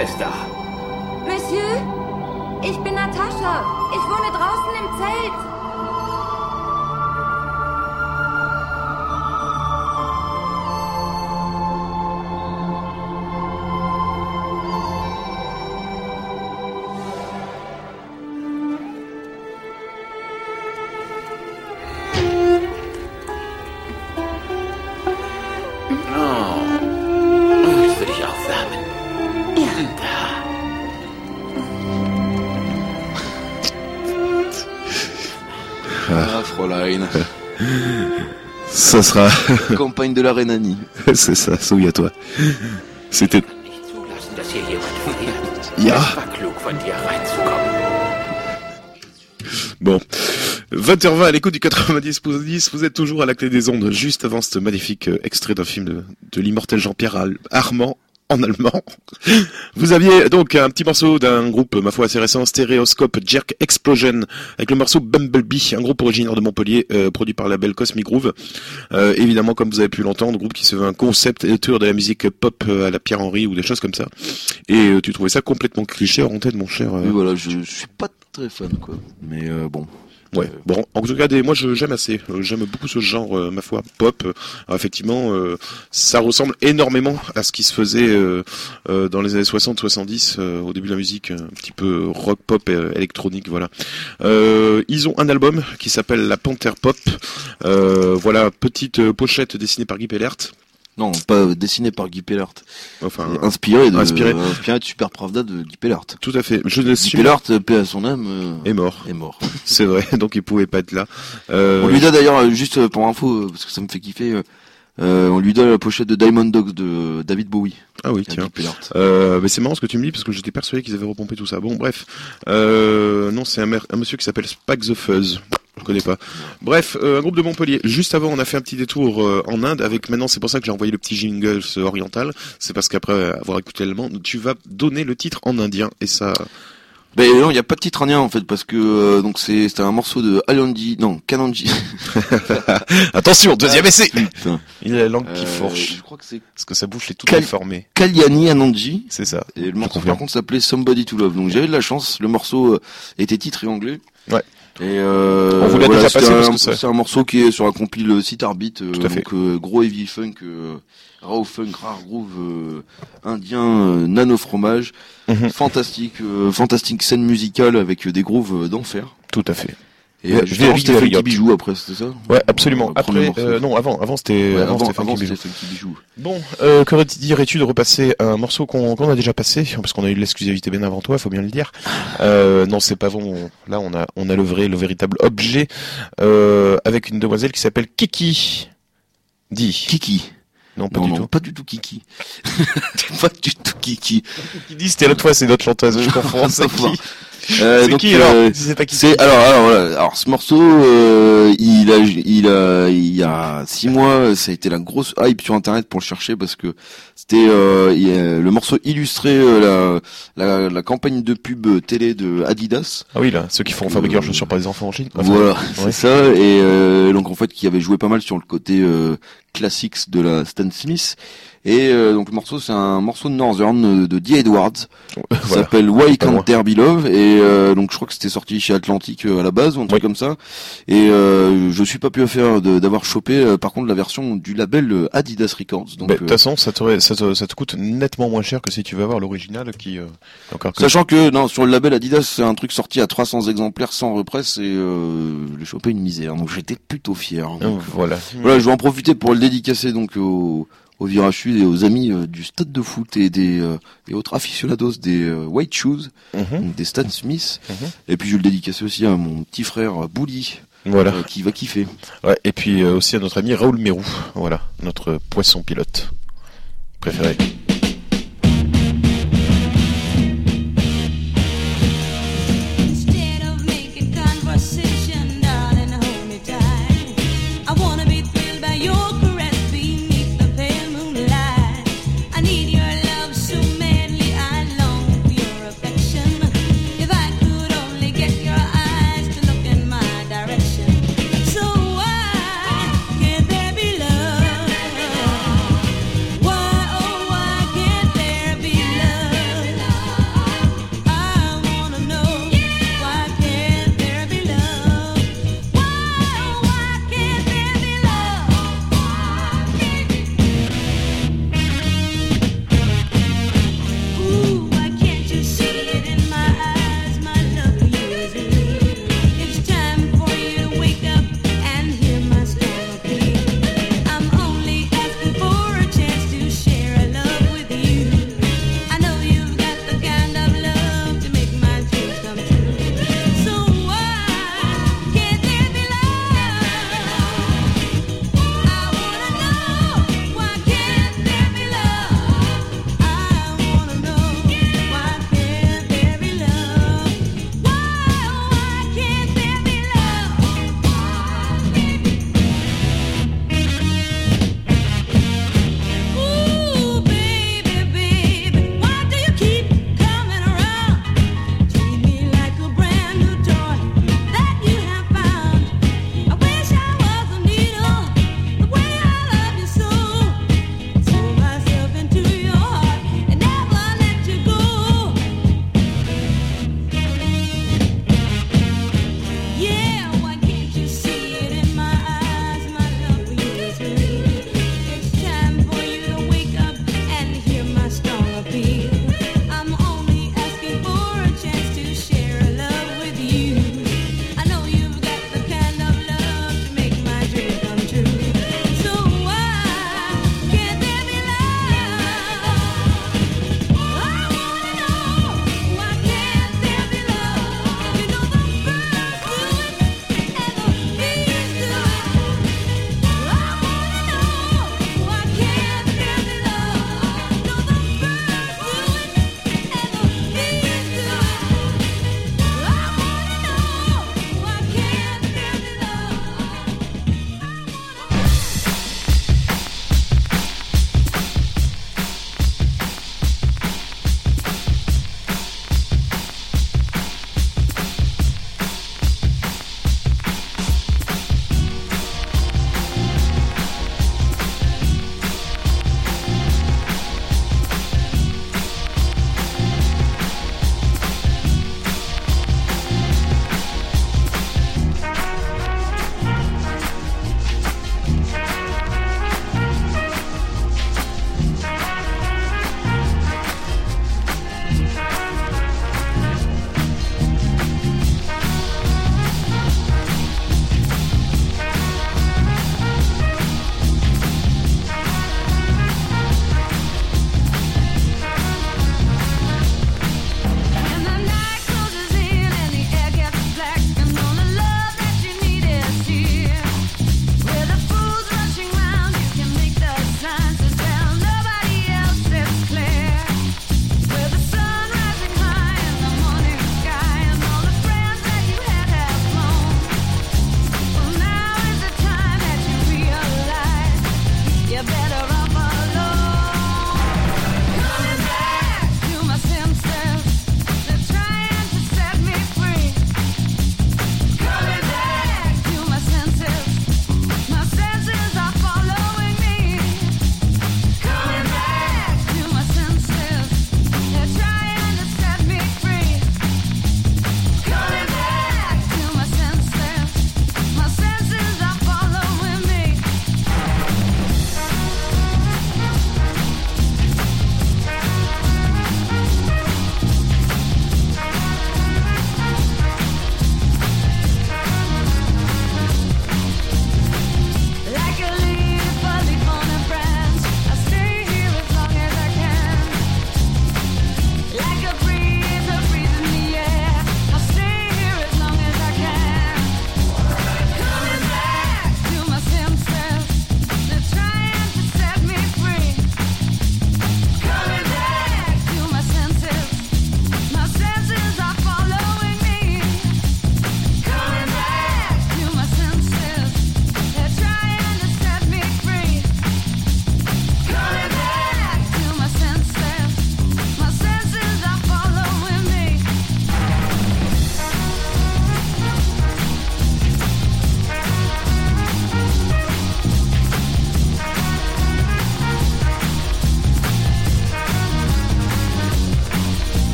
[SPEAKER 16] Wer ist da?
[SPEAKER 17] Monsieur, ich bin Natascha. Ich wohne draußen im Zelt.
[SPEAKER 16] Ich will dich aufwärmen.
[SPEAKER 9] Ah, Fräulein.
[SPEAKER 8] Ça sera.
[SPEAKER 9] Campagne de la Rhénanie.
[SPEAKER 8] C'est ça, souviens-toi. C'était.
[SPEAKER 16] Zulassen, dass hier jemand fehlt.
[SPEAKER 8] Ja.
[SPEAKER 16] Es war klug von dir reinzukommen.
[SPEAKER 8] Bon. vingt heures vingt à l'écoute du quatre-vingt-dix pour dix, vous êtes toujours à la clé des ondes, juste avant ce magnifique euh, extrait d'un film de, de l'immortel Jean-Pierre Al- Armand, en allemand. Vous aviez donc un petit morceau d'un groupe, ma foi assez récent, Stereoscope Jerk Explosion, avec le morceau Bumblebee, un groupe originaire de Montpellier, euh, produit par le label Cosmic Groove. Euh, évidemment, comme vous avez pu l'entendre, groupe qui se veut un concept auteur de la musique pop euh, à la Pierre Henry ou des choses comme ça. Et euh, tu trouvais ça complètement cliché en tête, mon cher. Euh...
[SPEAKER 9] Oui, voilà, je, je suis pas très fan, quoi. Mais euh, bon.
[SPEAKER 8] Ouais, bon, en tout cas, des, moi je, j'aime assez, euh, j'aime beaucoup ce genre, euh, ma foi, pop. Alors, effectivement, euh, ça ressemble énormément à ce qui se faisait euh, euh, dans les années soixante soixante-dix, euh, au début de la musique, un petit peu rock, pop, euh, électronique, voilà. Euh, ils ont un album qui s'appelle La Panthère Pop. Euh, voilà, petite euh, pochette dessinée par Guy Pellert.
[SPEAKER 9] Non, pas dessiné par Guy Pellert.
[SPEAKER 8] Enfin,
[SPEAKER 9] inspiré de,
[SPEAKER 8] inspiré.
[SPEAKER 9] Euh, inspiré de Super Pravda de Guy Pellert.
[SPEAKER 8] Tout à fait. Je ne
[SPEAKER 9] Guy
[SPEAKER 8] suis...
[SPEAKER 9] Pellert, paix à son âme, euh,
[SPEAKER 8] est mort.
[SPEAKER 9] Est mort.
[SPEAKER 8] C'est vrai, donc il pouvait pas être là. Euh...
[SPEAKER 9] On lui donne d'ailleurs, juste pour info, parce que ça me fait kiffer, euh, on lui donne la pochette de Diamond Dogs de David Bowie.
[SPEAKER 8] Ah oui, tiens. Euh, mais c'est marrant ce que tu me dis, parce que j'étais persuadé qu'ils avaient repompé tout ça. Bon, bref. Euh, non, c'est un, mer- un monsieur qui s'appelle Spike the Fuzz. Je connais pas. Bref, euh, un groupe de Montpellier. Juste avant, on a fait un petit détour euh, en Inde. Avec maintenant, c'est pour ça que j'ai envoyé le petit jingle euh, oriental. C'est parce qu'après avoir écouté l'allemand, tu vas donner le titre en indien et ça.
[SPEAKER 9] Ben non, il y a pas de titre indien en fait parce que euh, donc c'est c'était un morceau de Alandi, non Kananji.
[SPEAKER 8] Attention, deuxième essai.
[SPEAKER 9] Putain.
[SPEAKER 8] Il a la langue qui
[SPEAKER 9] Euh,
[SPEAKER 8] fourche.
[SPEAKER 9] Je crois que c'est
[SPEAKER 8] Parce que sa bouche est toute
[SPEAKER 9] Kal-
[SPEAKER 8] déformée.
[SPEAKER 9] Kalyani Anandji.
[SPEAKER 8] C'est ça.
[SPEAKER 9] Et le
[SPEAKER 8] Je
[SPEAKER 9] morceau
[SPEAKER 8] confirme.
[SPEAKER 9] par contre s'appelait Somebody to Love. Donc j'avais de la chance. Le morceau euh, était titré anglais.
[SPEAKER 8] Ouais.
[SPEAKER 9] Et euh,
[SPEAKER 8] On vous l'a
[SPEAKER 9] voilà,
[SPEAKER 8] déjà
[SPEAKER 9] c'est
[SPEAKER 8] passé
[SPEAKER 9] un,
[SPEAKER 8] parce que ça-
[SPEAKER 9] c'est un morceau qui est sur la compile Sitar-Beat, euh,
[SPEAKER 8] Tout à fait.
[SPEAKER 9] donc euh, gros heavy funk, euh, raw funk, rare groove euh, indien, euh, nano fromage,
[SPEAKER 8] Mhm.
[SPEAKER 9] fantastique, euh, fantastique scène musicale avec euh, des grooves euh, d'enfer.
[SPEAKER 8] Tout à fait.
[SPEAKER 9] Et
[SPEAKER 8] Ouais,
[SPEAKER 9] euh, justement,
[SPEAKER 8] very,
[SPEAKER 9] c'était
[SPEAKER 8] very
[SPEAKER 9] Funky
[SPEAKER 8] hot.
[SPEAKER 9] Bijou après, c'était ça?
[SPEAKER 8] Ouais, absolument.
[SPEAKER 9] Le premier
[SPEAKER 8] Après,
[SPEAKER 9] morceau.
[SPEAKER 8] euh, non, avant, avant c'était,
[SPEAKER 9] Ouais,
[SPEAKER 8] avant,
[SPEAKER 9] avant,
[SPEAKER 8] c'était Funky
[SPEAKER 9] avant,
[SPEAKER 8] Bijou.
[SPEAKER 9] c'était Funky Bijou.
[SPEAKER 8] Bon, euh, que dirais-tu de repasser un morceau qu'on, qu'on a déjà passé, parce qu'on a eu l'exclusivité bien avant toi, faut bien le dire. Euh, non, c'est pas bon. Là, on a, on a le vrai, le véritable objet, euh, avec une demoiselle qui s'appelle Kiki. Dis.
[SPEAKER 9] Kiki.
[SPEAKER 8] Non, pas
[SPEAKER 9] Non,
[SPEAKER 8] du
[SPEAKER 9] non,
[SPEAKER 8] tout.
[SPEAKER 9] pas du tout Kiki. pas du tout Kiki.
[SPEAKER 8] Kiki, c'était l'autre fois, c'est notre chanteuse, je confonds. C'est qui?
[SPEAKER 9] Euh,
[SPEAKER 8] C'est
[SPEAKER 9] donc,
[SPEAKER 8] qui, alors
[SPEAKER 9] euh,
[SPEAKER 8] Si c'est pas Kiki.
[SPEAKER 9] c'est alors alors voilà. Alors ce morceau euh, il a il a il y a six mois ça a été la grosse hype sur internet pour le chercher parce que c'était euh, il y a- le morceau illustrait euh, la, la la campagne de pub télé de Adidas.
[SPEAKER 8] Ah oui, là, ceux qui font fabriquer leurs chaussures par des enfants en Chine. Enfin,
[SPEAKER 9] Voilà,
[SPEAKER 8] ouais.
[SPEAKER 9] c'est ça. Et euh, donc en fait, qui avait joué pas mal sur le côté euh, classics de la Stan Smith. Et euh, donc le morceau, c'est un morceau de Northern euh, de Dee Edwards. Ça
[SPEAKER 8] Voilà.
[SPEAKER 9] s'appelle Why
[SPEAKER 8] Pas
[SPEAKER 9] Can't
[SPEAKER 8] loin.
[SPEAKER 9] There Be Love. Et euh, donc je crois que c'était sorti chez Atlantic euh, à la base ou un truc comme ça. Et euh, je suis pas pu faire de- d'avoir chopé euh, par contre la version du label euh, Adidas Records. Donc
[SPEAKER 8] Bah, de toute
[SPEAKER 9] euh,
[SPEAKER 8] façon, ça te, ça, te, ça te coûte nettement moins cher que si tu veux avoir l'original qui, euh, encore que...
[SPEAKER 9] Sachant que non, sur le label Adidas, c'est un truc sorti à trois cents exemplaires sans represse et euh, j'ai chopé une misère. Donc j'étais plutôt fier. Donc,
[SPEAKER 8] Oh, voilà.
[SPEAKER 9] Voilà, je vais en profiter pour le dédicacer donc aux, aux Virage Sud et aux amis euh, du stade de foot et des euh, et autres aficionados des euh, White Shoes,
[SPEAKER 8] Mhm.
[SPEAKER 9] donc des Stan Smith.
[SPEAKER 8] Mhm.
[SPEAKER 9] Et puis je vais le dédicacer aussi à mon petit frère Bouli,
[SPEAKER 8] Voilà.
[SPEAKER 9] euh, qui va kiffer.
[SPEAKER 8] Ouais, et puis euh, aussi à notre ami Raoul Mérou, voilà, notre poisson pilote préféré.
[SPEAKER 11] Instead of making conversation, darling, hold me tight. I wanna be thrilled by your caress beneath the pale moonlight. I need your love so madly, I long for your affection. If I could only get your eyes to look in my direction. So why can't there be love? Why, oh why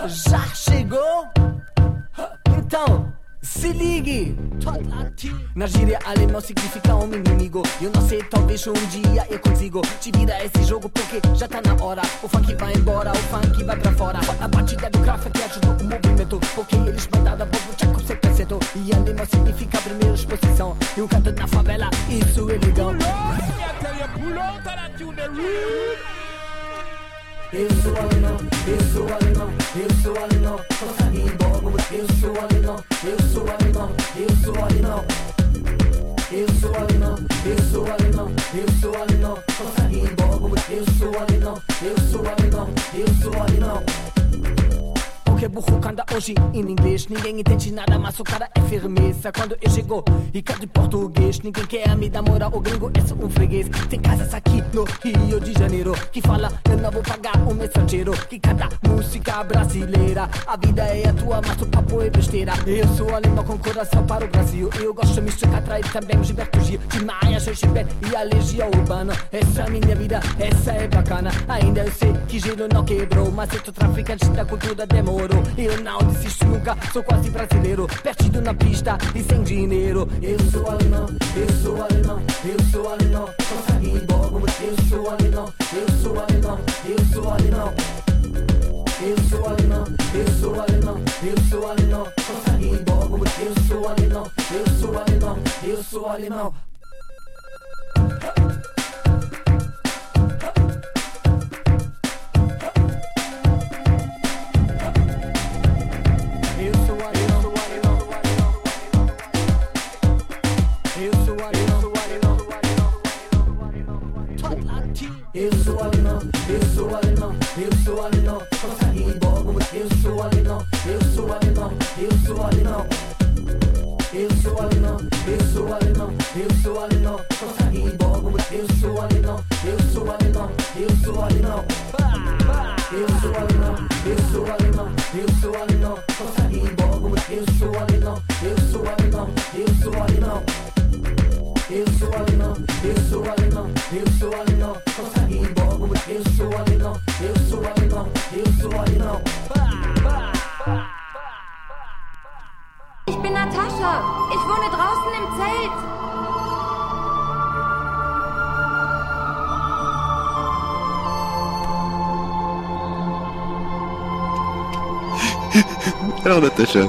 [SPEAKER 10] Já chegou? Então, se ligue! Na gíria alemão significa homem inimigo. Eu não sei, talvez um dia eu consigo te virar esse jogo porque já tá na hora. O funk vai embora, o funk vai pra fora. A batida do grafo que ajudou o movimento, porque eles mandaram povo tchaco cem por cento. E alemão significa primeira exposição. Eu canto na favela, isso é legal. Eu sou alemão, eu sou alemão, eu sou alemão, com sangue bom. Eu sou alemão, eu sou alemão, eu sou alemão. Eu sou alemão, eu sou alemão, eu sou alemão, com sangue bom. Eu sou alemão, eu sou alemão, eu sou alemão. Porque burro canta hoje em inglês. Ninguém entende nada, mas o cara é firmeza. Quando eu chego e canto em português, ninguém quer me dar moral, o gringo é só um freguês. Tem casas aqui no Rio de Janeiro que fala, eu não vou pagar um mensageiro, que canta música brasileira. A vida é a tua, mas o papo é besteira. Eu sou alemão com coração para o Brasil. Eu gosto de misturar, trair também o Gilberto Gil, de Maia, Gilberto e a Legião Urbana. Essa é a minha vida, essa é bacana. Ainda eu sei que gelo não quebrou, mas eu tô traficante da cultura, demorou. Eu não desisto nunca, sou quase brasileiro, perdido na pista e sem dinheiro. Eu sou alemão, eu sou alemão, eu sou alemão, com sangue bom. Eu sou alemão, eu sou alemão, eu sou alemão. Eu sou alemão, eu sou alemão, eu sou alemão, com sangue bom. Eu sou alemão, eu sou alemão, eu sou alemão. Eu sou alemão, eu sou alemão, eu sou alemão, com sangue bom. Eu sou alemão, eu sou alemão, eu sou alemão. Eu sou alemão, eu sou alemão, eu sou alemão, com sangue bom. Eu sou alemão, eu sou alemão, eu sou alemão. Eu sou alemão, eu sou alemão, eu sou alemão, com sangue bom. Eu sou alemão, eu sou alemão, eu sou alemão. Eu sou alemão, eu sou alemão, eu sou alemão, com sangue bom. Eu sou alemão, eu sou alemão, eu sou alemão.
[SPEAKER 17] Ich bin Natascha. Ich wohne draußen im Zelt.
[SPEAKER 8] Alors Natacha.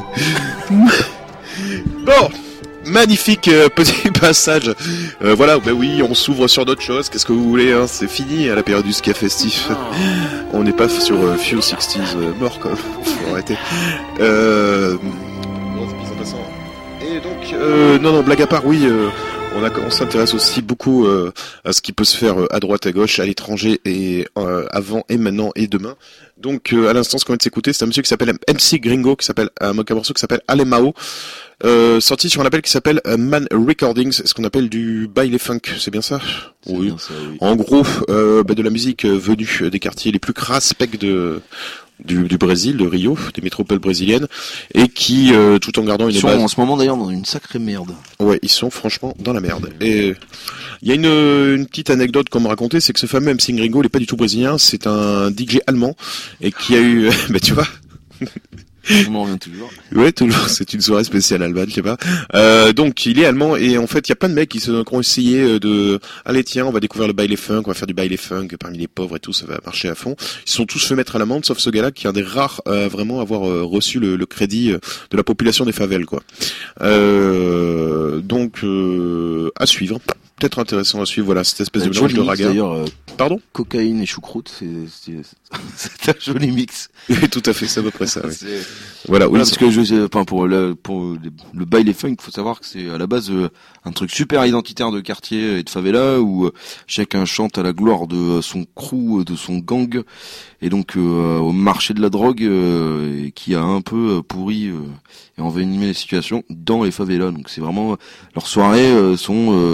[SPEAKER 8] Bon, magnifique euh, petit passage. Euh, voilà, ben oui, on s'ouvre sur d'autres choses. Qu'est-ce que vous voulez, hein, c'est fini à la période du ska festif. On n'est pas sur euh, Few sixties euh, mort quand même. Faut arrêter. Euh... Non, c'est plus intéressant. Et donc, euh, non, non, blague à part, oui. Euh... On, a, on s'intéresse aussi beaucoup euh, à ce qui peut se faire euh, à droite, à gauche, à l'étranger, et euh, avant, et maintenant, et demain. Donc, euh, à l'instant, ce qu'on vient de s'écouter, c'est un monsieur qui s'appelle M C Gringo, qui s'appelle un morceau qui s'appelle Alemao, euh, sorti sur un label qui s'appelle euh, Man Recordings, ce qu'on appelle du baile funk, c'est bien ça? Oui. Bien ça, oui. En gros, euh, bah, de la musique euh, venue des quartiers les plus craspec de Du, du Brésil, de Rio, des métropoles brésiliennes, et qui, euh, tout en gardant une
[SPEAKER 9] ils sont
[SPEAKER 8] base...
[SPEAKER 9] en ce moment d'ailleurs dans une sacrée merde.
[SPEAKER 8] Ouais, ils sont franchement dans la merde. Et il y a une, une petite anecdote qu'on m'a racontée, c'est que ce fameux M C Gringo, il est pas du tout brésilien, c'est un D J allemand, et qui a eu, bah tu vois...
[SPEAKER 9] On en revient toujours.
[SPEAKER 8] Ouais, toujours. C'est une soirée spéciale allemande, je sais pas. Euh, donc, il est allemand et en fait, il y a plein de mecs qui, se, qui ont essayé de, allez tiens, on va découvrir le baile funk, on va faire du baile funk parmi les pauvres et tout, ça va marcher à fond. Ils se sont tous fait mettre à l'amende, sauf ce gars-là qui est un des rares euh, vraiment avoir euh, reçu le, le crédit euh, de la population des favelles, quoi. Euh, donc, euh, à suivre. Peut-être intéressant à suivre, voilà, cette espèce de mélange de raga.
[SPEAKER 9] D'ailleurs, euh,
[SPEAKER 8] pardon?
[SPEAKER 9] Cocaïne et choucroute, c'est, c'est, c'est un joli mix.
[SPEAKER 8] Tout à fait, c'est à peu près ça, oui.
[SPEAKER 9] C'est...
[SPEAKER 8] Voilà, oui.
[SPEAKER 9] Voilà, parce que je, enfin, pour le, pour le, le baile funk, faut savoir que c'est à la base euh, un truc super identitaire de quartier et de favela où euh, chacun chante à la gloire de son crew, de son gang, et donc euh, au marché de la drogue euh, qui a un peu pourri euh, et envenimé les situations dans les favelas. Donc c'est vraiment leurs soirées euh, sont euh, se finissent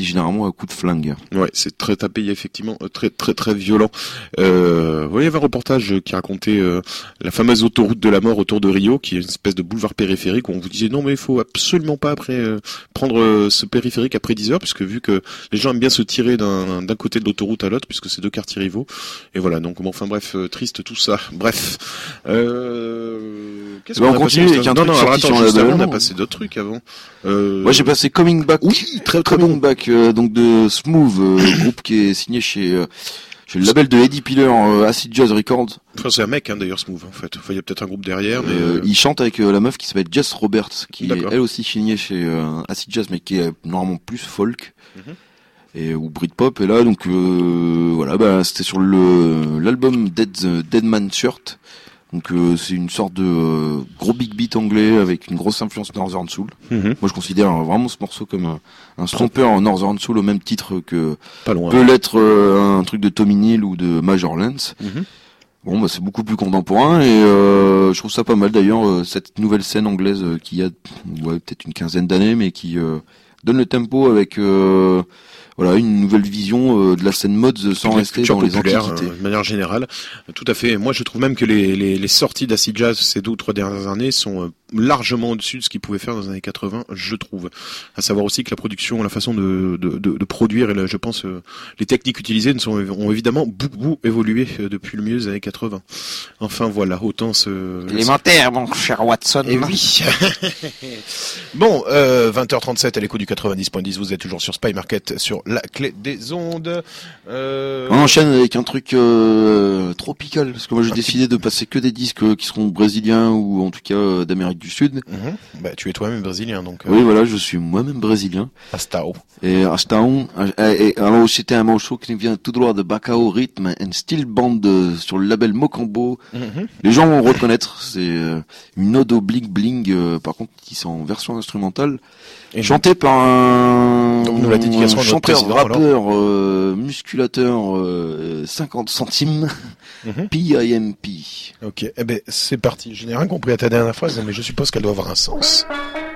[SPEAKER 9] généralement à coup de flingue.
[SPEAKER 8] Ouais, c'est très tapé, effectivement, très très très violent. Euh, il y avait un reportage qui racontait euh, la fameuse autoroute de la mort autour de Rio, qui est une espèce de boulevard périphérique où on vous disait non mais il faut absolument pas après euh, prendre euh, ce périphérique après dix heures, puisque vu que les gens aiment bien se tirer d'un d'un côté de l'autoroute à l'autre, puisque c'est deux quartiers rivaux. Et voilà, donc bon, enfin bref, euh, triste tout ça. Bref. Euh, qu'est-ce
[SPEAKER 9] Bah,
[SPEAKER 8] qu'on
[SPEAKER 9] on
[SPEAKER 8] a
[SPEAKER 9] continue
[SPEAKER 8] passé
[SPEAKER 9] avec un
[SPEAKER 8] Non,
[SPEAKER 9] truc
[SPEAKER 8] non, alors
[SPEAKER 9] sorti
[SPEAKER 8] attends,
[SPEAKER 9] sur
[SPEAKER 8] juste
[SPEAKER 9] la
[SPEAKER 8] avant, on a
[SPEAKER 9] Belmont.
[SPEAKER 8] passé d'autres trucs avant. Euh...
[SPEAKER 9] Moi j'ai passé Coming Back.
[SPEAKER 8] Oui, très très
[SPEAKER 9] Coming
[SPEAKER 8] bon.
[SPEAKER 9] Back, euh, donc de Smooth, euh, groupe qui est signé chez, euh, chez le label de Eddie Piller, euh, Acid Jazz Records.
[SPEAKER 8] Enfin, c'est un mec, hein, d'ailleurs, Smooth, en fait. Enfin, il y a peut-être un groupe derrière, mais...
[SPEAKER 9] Euh,
[SPEAKER 8] euh,
[SPEAKER 9] il chante avec euh, la meuf qui s'appelle Jess Roberts, qui est
[SPEAKER 8] D'accord.
[SPEAKER 9] elle aussi signée chez euh, Acid Jazz, mais qui est normalement plus folk.
[SPEAKER 8] Mhm.
[SPEAKER 9] Et ou Britpop. Et là, donc euh, voilà, bah c'était sur le l'album Dead Dead Man Shirt. Donc euh, c'est une sorte de euh, gros big beat anglais avec une grosse influence Northern Soul.
[SPEAKER 8] Mhm.
[SPEAKER 9] Moi je considère euh, vraiment ce morceau comme un, un stomper en Northern Soul au même titre que
[SPEAKER 8] Pas loin.
[SPEAKER 9] peut l'être euh, un truc de Tommy Neal ou de Major Lance.
[SPEAKER 8] Mhm.
[SPEAKER 9] Bon bah c'est beaucoup plus contemporain et euh, je trouve ça pas mal d'ailleurs euh, cette nouvelle scène anglaise euh, qui a ouais, peut-être une quinzaine d'années mais qui euh, donne le tempo avec euh, voilà une nouvelle vision euh, de la scène mods sans
[SPEAKER 8] La
[SPEAKER 9] rester
[SPEAKER 8] culture
[SPEAKER 9] dans les
[SPEAKER 8] populaire,
[SPEAKER 9] antiquités.
[SPEAKER 8] euh, de manière générale. Tout à fait. Moi, je trouve même que les, les, les sorties d'Acid Jazz ces deux ou trois dernières années sont euh, largement au-dessus de ce qu'ils pouvaient faire dans les années quatre-vingts, je trouve. À savoir aussi que la production, la façon de, de, de, de produire et là, je pense euh, les techniques utilisées ne sont, ont évidemment beaucoup, beaucoup évolué euh, depuis le milieu des années quatre-vingts. Enfin voilà, autant ce...
[SPEAKER 18] Élémentaire, mon cher Watson.
[SPEAKER 8] Et oui. Bon, euh, vingt heures trente-sept à l'écoute du quatre-vingt-dix point dix, vous êtes toujours sur Spy Market, sur la clé des ondes. Euh...
[SPEAKER 9] On enchaîne avec un truc euh, tropical, parce que moi j'ai décidé de passer que des disques euh, qui seront brésiliens ou en tout cas euh, d'Amérique du Sud.
[SPEAKER 8] Mm-hmm. Bah, tu es toi-même brésilien, donc. Euh...
[SPEAKER 9] Oui, voilà, je suis moi-même brésilien.
[SPEAKER 8] Astao.
[SPEAKER 9] Et Astao. Et, et alors c'était un morceau qui vient tout droit de Bacao Rhythm and Steel Band euh, sur le label Mocambo.
[SPEAKER 8] Mm-hmm.
[SPEAKER 9] Les gens vont reconnaître, c'est euh, une ode au bling bling, euh, par contre qui sont en version instrumentale,
[SPEAKER 8] et
[SPEAKER 9] chantée par un,
[SPEAKER 8] donc nous la dédicacerons
[SPEAKER 9] un
[SPEAKER 8] à notre
[SPEAKER 9] chanteur
[SPEAKER 8] président,
[SPEAKER 9] rappeur euh, musculateur euh, cinquante centimes.
[SPEAKER 8] Mm-hmm.
[SPEAKER 9] P I M P.
[SPEAKER 8] Ok, eh ben c'est parti. Je n'ai rien compris à ta dernière phrase, mais je suppose qu'elle doit avoir un sens.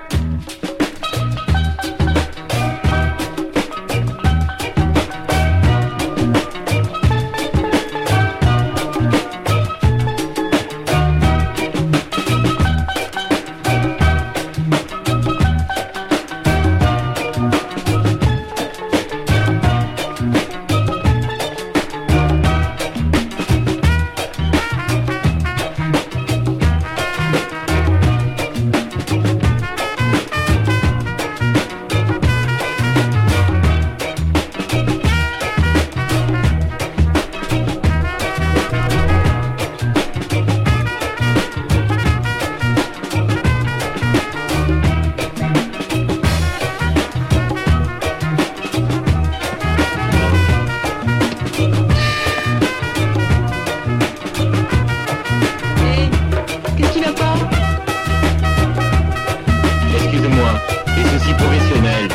[SPEAKER 13] Qu'est-ce qui va pas?
[SPEAKER 12] Excusez-moi, et ceci professionnel.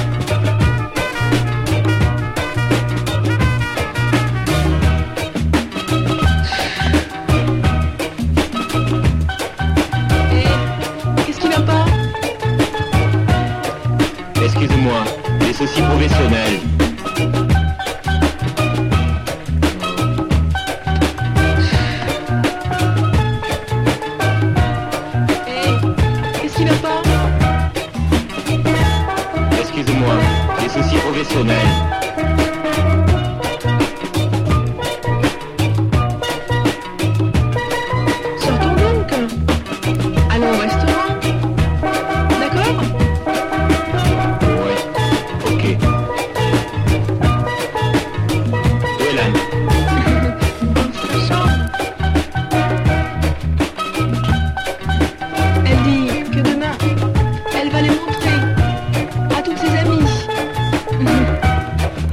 [SPEAKER 13] Qu'est-ce qui va pas?
[SPEAKER 12] Excusez-moi, et ceci professionnel.
[SPEAKER 13] Qu'est-ce qui va pas?
[SPEAKER 12] Excusez-moi, et ceci professionnel.
[SPEAKER 13] Sortons donc. Allons au restaurant. D'accord?
[SPEAKER 12] Ouais, ok. Voilà.
[SPEAKER 13] Elle dit que demain, elle va les montrer à toutes ses amies.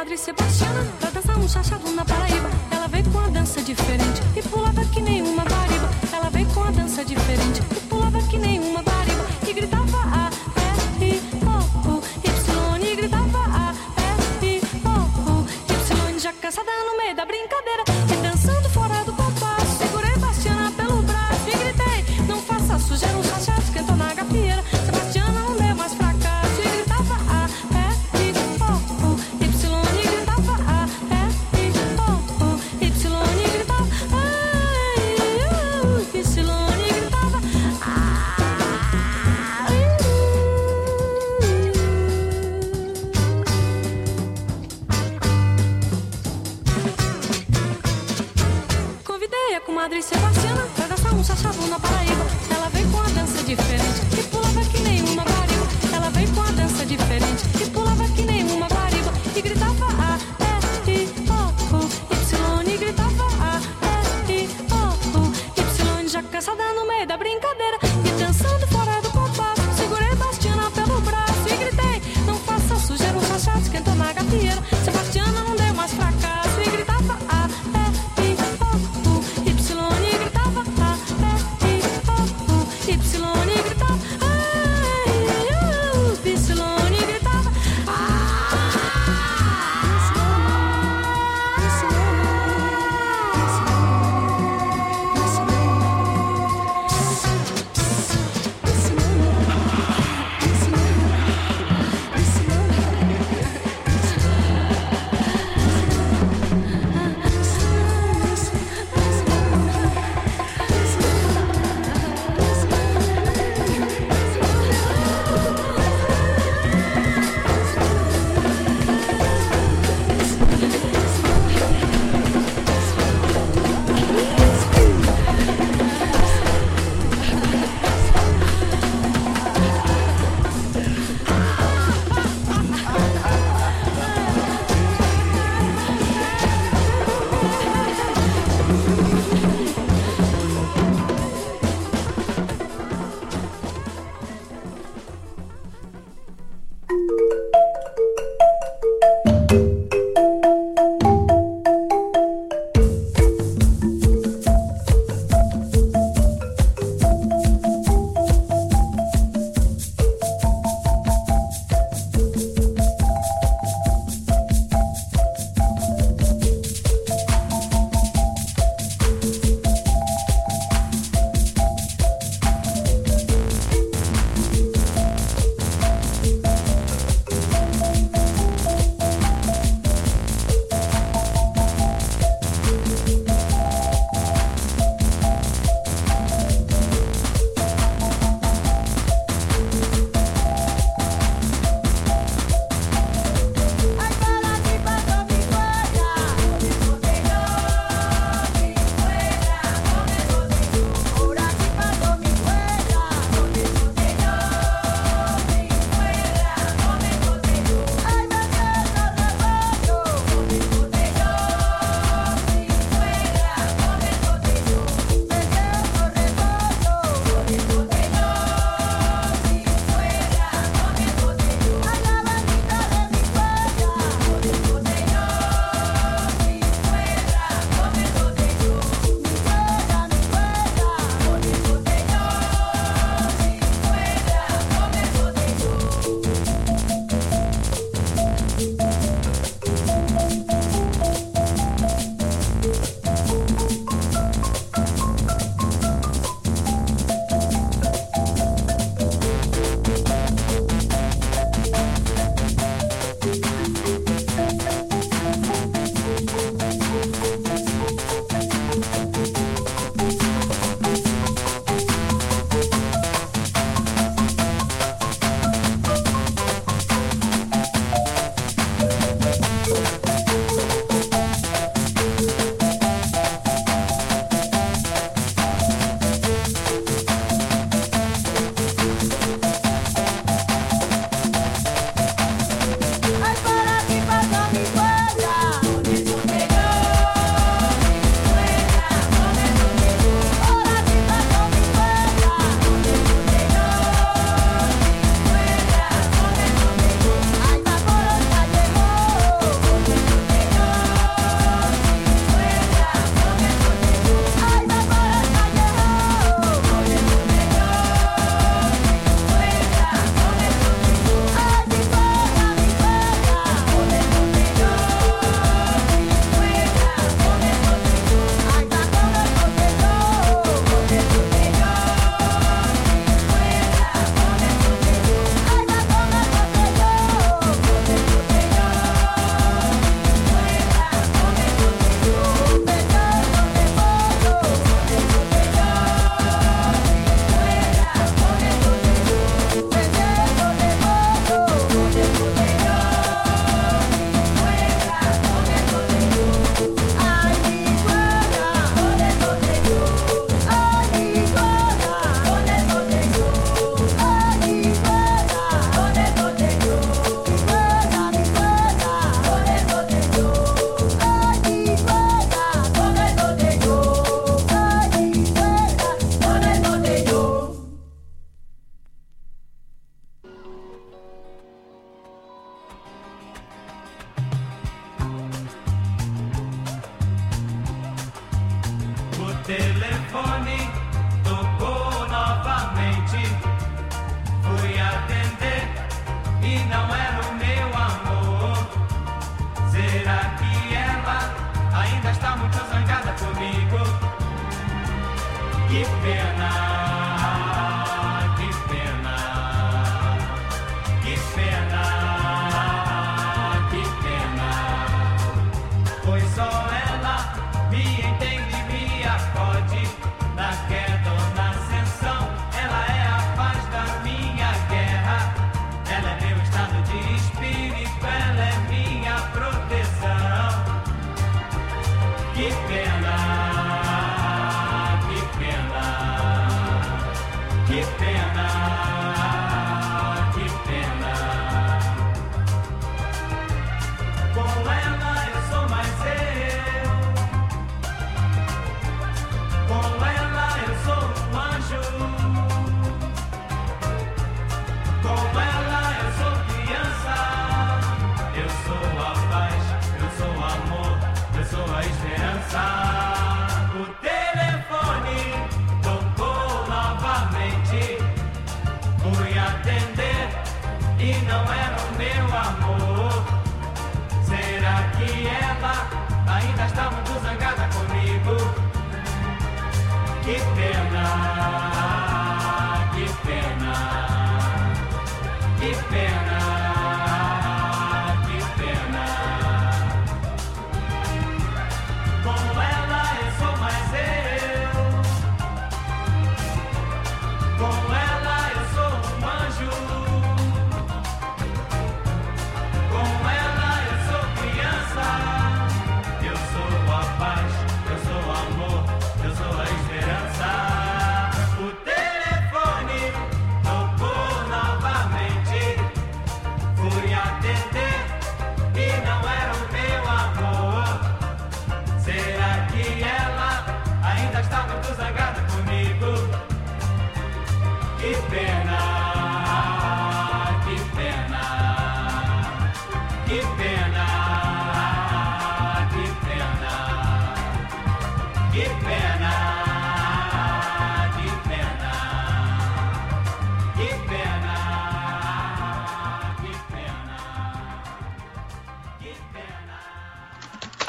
[SPEAKER 11] comadre Sebastiana pra dançar um chachado na Paraíba. Ela veio com a dança diferente e pulava que nem uma bariba. Ela veio com a dança diferente e pulava que nem uma bariba. E gritava A, R, O, U, Y. E gritava A, R, O, U, Y. Já cansada no meio da brincadeira e dançando fora do compasso, segurei Bastiana pelo braço e gritei: não faça sujeira, um chachado esquentou na gafieira. Sebastiana não deu mais fracasso e gritava A, R, O, U, Y. E gritava A, R, O, U, Y. E gritava A, U, Y. E gritava Convidei a comadre Sebastiana pra dançar um chachado na Paraíba. Ela veio com a dança diferente e pulava que nem uma bariba. Ela veio com a dança diferente e pulava que nem uma bariba. E gritava A, R, O, U, Y. E gritava A, R, O, U, Y. Já cansada no meio da brincadeira e dançando fora do compasso, segurei Bastiana pelo braço e gritei: não faça sujeira, um chachado esquentou na gafieira. Sebastiana não deu mais fracasso e gritava A, R, O, U, Y. E gritava A, R,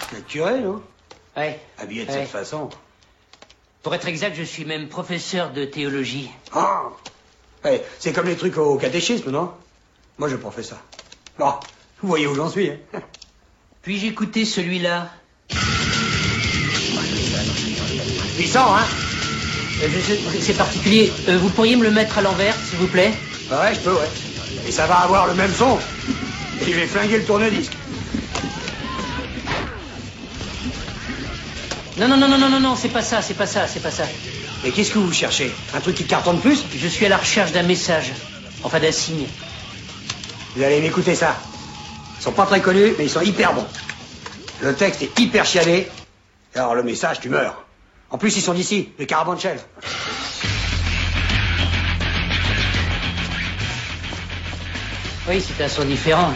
[SPEAKER 19] Le curé, non?
[SPEAKER 20] Ouais.
[SPEAKER 19] Habillé de
[SPEAKER 20] Ouais.
[SPEAKER 19] cette façon.
[SPEAKER 20] Pour être exact, je suis même professeur de théologie.
[SPEAKER 19] Ah ouais, c'est comme les trucs au catéchisme, non? Moi, je pas fait ça. Bon, vous voyez où j'en suis, hein?
[SPEAKER 20] Puis-je écouter celui-là?
[SPEAKER 19] Puissant, hein?
[SPEAKER 20] Euh, je- je- C'est particulier. Euh, vous pourriez me le mettre à l'envers, s'il vous plaît?
[SPEAKER 19] Ouais, je peux, ouais. Et ça va avoir le même son. Et je vais flinguer le tourne-disque.
[SPEAKER 20] Non, non, non, non, non, non, non, c'est pas ça, c'est pas ça, c'est pas ça.
[SPEAKER 19] Mais qu'est-ce que vous cherchez? Un truc qui cartonne plus?
[SPEAKER 20] Je suis à la recherche d'un message. Enfin, d'un signe.
[SPEAKER 19] Vous allez m'écouter ça. Ils sont pas très connus, mais ils sont hyper bons. Le texte est hyper chialé. Alors le message, tu meurs. En plus, ils sont d'ici, les Carabanchel.
[SPEAKER 20] Oui, c'est un son différent.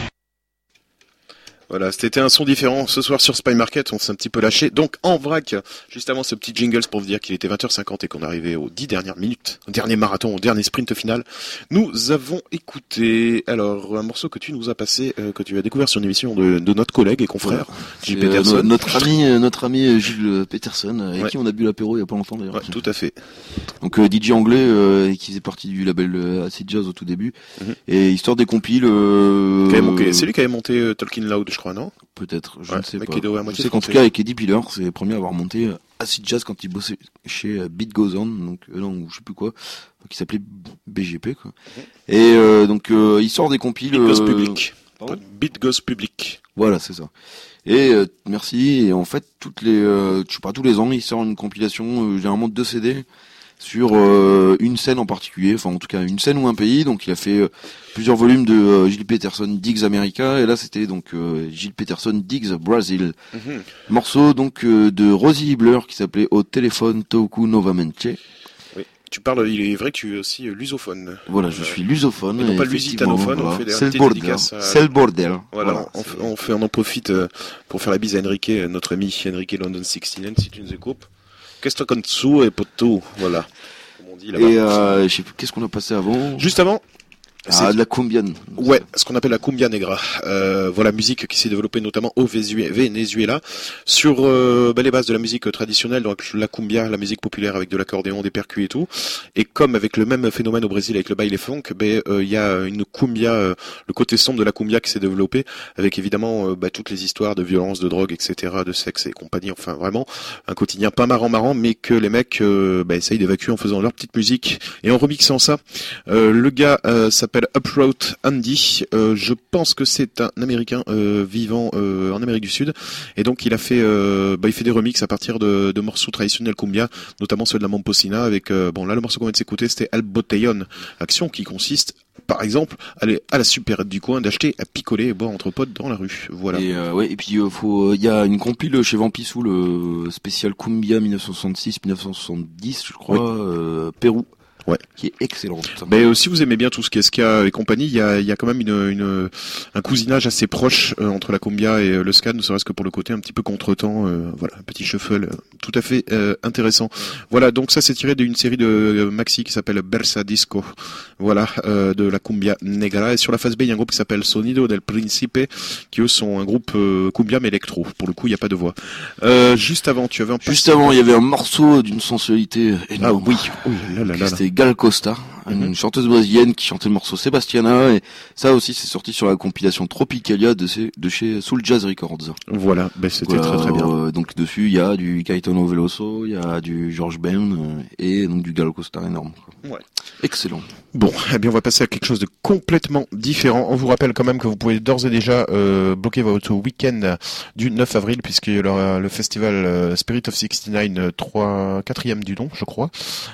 [SPEAKER 8] Voilà, c'était un son différent ce soir sur Spy Market, on s'est un petit peu lâché. Donc en vrac, juste avant ce petit jingle pour vous dire qu'il était vingt heures cinquante et qu'on arrivait aux dix dernières minutes, au dernier marathon, au dernier sprint final, nous avons écouté alors un morceau que tu nous as passé, euh, que tu as découvert sur une émission de, de notre collègue et confrère, Gilles
[SPEAKER 9] C'est, euh,
[SPEAKER 8] Peterson.
[SPEAKER 9] no- notre ami, euh, notre ami Gilles Peterson, avec
[SPEAKER 8] Ouais.
[SPEAKER 9] qui on a bu l'apéro il y a pas longtemps d'ailleurs.
[SPEAKER 8] Ouais, tout à fait.
[SPEAKER 9] Donc euh, D J anglais euh, qui faisait partie du label euh, Acid Jazz au tout début.
[SPEAKER 8] Mhm.
[SPEAKER 9] Et histoire des compiles. Euh,
[SPEAKER 8] Qui avait manqué- C'est lui qui avait monté euh, Talking Loud, je crois, non?
[SPEAKER 9] Peut-être, je
[SPEAKER 8] Ouais,
[SPEAKER 9] ne sais
[SPEAKER 8] mec
[SPEAKER 9] pas.
[SPEAKER 8] qui doit à
[SPEAKER 9] Je
[SPEAKER 8] moitié
[SPEAKER 9] sais qu'en tout
[SPEAKER 8] français.
[SPEAKER 9] cas avec Eddie Piller, c'est le premier à avoir monté euh, Acid Jazz quand il bossait chez euh, Beat Goes On, donc euh, non, ou je sais plus quoi, qui s'appelait B G P quoi. Et euh, donc euh, il sort des compiles.
[SPEAKER 8] Beat Goes
[SPEAKER 9] euh,
[SPEAKER 8] Public.
[SPEAKER 9] pardon
[SPEAKER 8] Beat Goes Public.
[SPEAKER 9] Voilà, c'est ça. Et euh, merci. Et en fait, toutes les, euh, je sais pas, tous les ans, il sort une compilation, euh, généralement deux C D, sur euh, une scène en particulier. Enfin, en tout cas, une scène ou un pays. Donc, il a fait euh, plusieurs volumes de euh, Gilles Peterson Digs America. Et là, c'était donc euh, Gilles Peterson Digs Brazil.
[SPEAKER 8] Mhm.
[SPEAKER 9] Morceau donc euh, de Rosie Hibler qui s'appelait Au téléphone Toku Novamente.
[SPEAKER 8] Oui. Tu parles, il est vrai que tu es aussi euh, lusophone.
[SPEAKER 9] Voilà, je suis lusophone.
[SPEAKER 8] Et non
[SPEAKER 9] et
[SPEAKER 8] pas
[SPEAKER 9] effectivement,
[SPEAKER 8] lusitanophone,
[SPEAKER 9] voilà.
[SPEAKER 8] on fait des
[SPEAKER 9] C'est le
[SPEAKER 8] petites
[SPEAKER 9] bordel.
[SPEAKER 8] dédicaces à-
[SPEAKER 9] C'est le bordel.
[SPEAKER 8] Voilà,
[SPEAKER 9] Voilà,
[SPEAKER 8] on,
[SPEAKER 9] c'est-
[SPEAKER 8] f- on fait, on en profite euh, pour faire la bise à Enrique, euh, notre ami Enrique London soixante-neuf, si tu nous écoutes. Qu'est-ce que tu et poto, voilà. Comme on dit là-bas.
[SPEAKER 9] Et euh, je sais plus, qu'est-ce qu'on a passé avant?
[SPEAKER 8] Juste avant.
[SPEAKER 9] Ah,
[SPEAKER 8] c'est-
[SPEAKER 9] de la cumbian.
[SPEAKER 8] Ouais, ce qu'on appelle la cumbia negra. Euh, voilà, musique qui s'est développée notamment au Vésu- Venezuela sur euh, bah, les bases de la musique traditionnelle, donc la cumbia, la musique populaire avec de l'accordéon, des percus et tout. Et comme avec le même phénomène au Brésil avec le baile funk, ben euh, il y a une cumbia, euh, le côté sombre de la cumbia qui s'est développé avec évidemment euh, bah, toutes les histoires de violence, de drogue, et cetera, de sexe et compagnie. Enfin, vraiment un quotidien pas marrant marrant, mais que les mecs euh, bah, essayent d'évacuer en faisant leur petite musique et en remixant ça. Euh, le gars euh, s'appelle Uproot Andy. Euh, je pense que c'est un Américain euh, vivant euh, en Amérique du Sud, et donc il a fait, euh, bah, il fait des remixes à partir de, de morceaux traditionnels cumbia, notamment ceux de la Momposina. Avec euh, bon là le morceau qu'on vient de s'écouter, c'était El Botellón, action qui consiste par exemple aller à la supérette du coin, d'acheter à picoler et boire entre potes dans la rue. Voilà.
[SPEAKER 9] Et euh, ouais, et puis euh, faut, il y a une compile chez Vampissou, le spécial Cumbia dix-neuf cent soixante-six dix-neuf cent soixante-dix, je crois,
[SPEAKER 8] Oui.
[SPEAKER 9] euh, Pérou.
[SPEAKER 8] Ouais.
[SPEAKER 9] Qui est excellente.
[SPEAKER 8] Mais euh, si vous aimez bien tout ce qui est ska et compagnie, il y a, il y a quand même une, une, un cousinage assez proche euh, entre la cumbia et euh, le ska, ne serait-ce que pour le côté un petit peu contretemps. Euh, voilà, un petit shuffle euh, tout à fait euh, intéressant. Voilà, donc ça c'est tiré d'une série de euh, maxi qui s'appelle Bersa Disco. Voilà, euh, de la cumbia negra. Et sur la face B, il y a un groupe qui s'appelle Sonido del Principe, qui eux sont un groupe euh, cumbia mais électro. Pour le coup, il n'y a pas de voix. Euh, juste avant, tu avais un
[SPEAKER 9] Juste avant, il y avait un morceau d'une sensualité énorme.
[SPEAKER 8] Ah oui, oui, là là là. là.
[SPEAKER 9] C'était Gal Costa, une
[SPEAKER 8] Mhm.
[SPEAKER 9] chanteuse brésilienne qui chantait le morceau Sebastiana, et ça aussi c'est sorti sur la compilation Tropicalia de, chez- de chez Soul Jazz Records.
[SPEAKER 8] Voilà, ben c'était
[SPEAKER 9] Voilà,
[SPEAKER 8] très très bien.
[SPEAKER 9] euh, donc dessus il y a du Caetano Veloso, il y a du George Ben euh, et donc du Gal Costa énorme. Quoi.
[SPEAKER 8] Ouais.
[SPEAKER 9] Excellent.
[SPEAKER 8] Bon, eh bien on va passer à quelque chose de complètement différent. On vous rappelle quand même que vous pouvez d'ores et déjà euh, bloquer votre week-end du neuf avril, puisqu'il y aura le festival euh, Spirit of soixante-neuf, trois, quatrième du nom, je crois.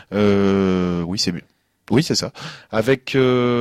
[SPEAKER 8] Euh, oui, c'est oui, c'est ça. Avec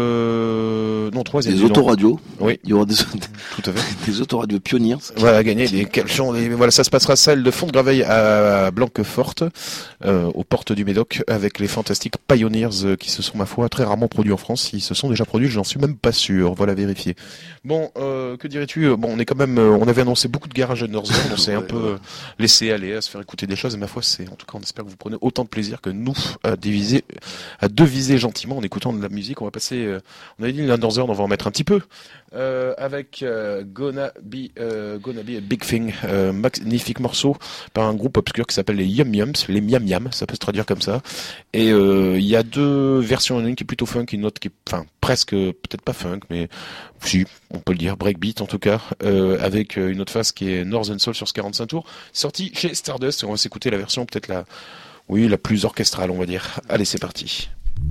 [SPEAKER 8] euh, non troisième.
[SPEAKER 9] Des
[SPEAKER 8] du nom.
[SPEAKER 9] autoradios.
[SPEAKER 8] Oui,
[SPEAKER 9] il y aura des
[SPEAKER 8] tout à fait.
[SPEAKER 9] des autoradios pionniers.
[SPEAKER 8] Voilà, gagner des caleçons. Et voilà, ça se passera salle de Font-de-Graveil à Blanquefort, euh, aux portes du Médoc, avec les fantastiques Pioneers euh, qui se sont, ma foi, très rarement produits en France. Ils se sont déjà produits, j'en suis même pas sûr. Voilà, vérifier. Bon, euh, que dirais-tu? Bon, on est quand même, euh, on avait annoncé beaucoup de garages à Northern, on s'est un peu euh, laissé aller à se faire écouter des choses. Et ma foi, c'est, en tout cas, on espère que vous prenez autant de plaisir que nous à diviser, à deviser s'amuser gentiment en écoutant de la musique. On va passer, euh, on avait dit une Underzone, on va en mettre un petit peu, euh, avec euh, Gonna Be, euh, Gonna Be a Big Thing, euh, magnifique morceau par un groupe obscur qui s'appelle les Yum Yums, les Miam Miam, ça peut se traduire comme ça. Et il euh, y a deux versions, une qui est plutôt funk, une autre qui est, enfin presque, peut-être pas funk, mais si, on peut le dire, breakbeat en tout cas, euh, avec une autre face qui est Northern Soul sur ce quarante-cinq tours, sorti chez Stardust. Et on va s'écouter la version peut-être la, oui, la plus orchestrale, on va dire. Allez, c'est parti.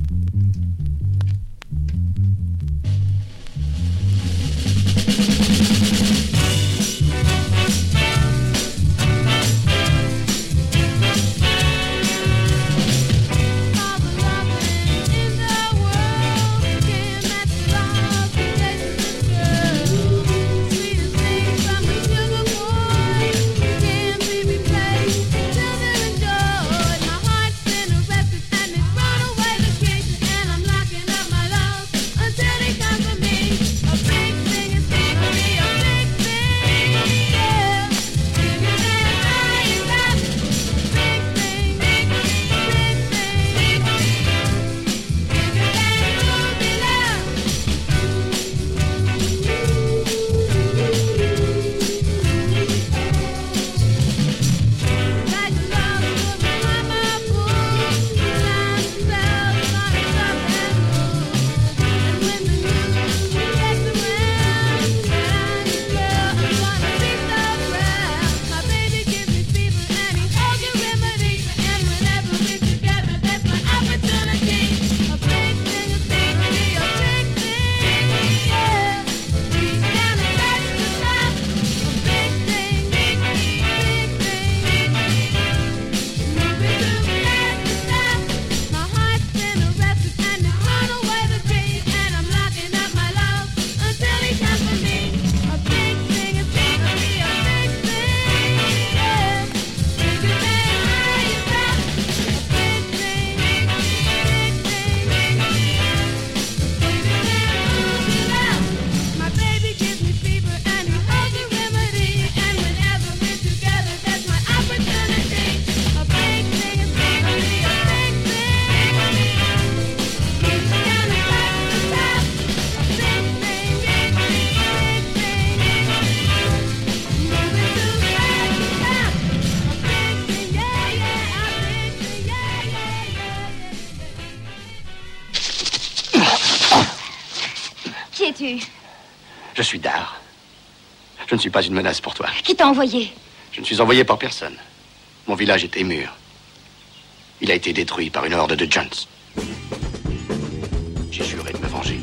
[SPEAKER 17] Qui es-tu?
[SPEAKER 21] Je suis Dar. Je ne suis pas une menace pour toi.
[SPEAKER 17] Qui t'a envoyé?
[SPEAKER 21] Je ne suis envoyé par personne. Mon village était mûr. Il a été détruit par une horde de Jones. J'ai juré de me venger.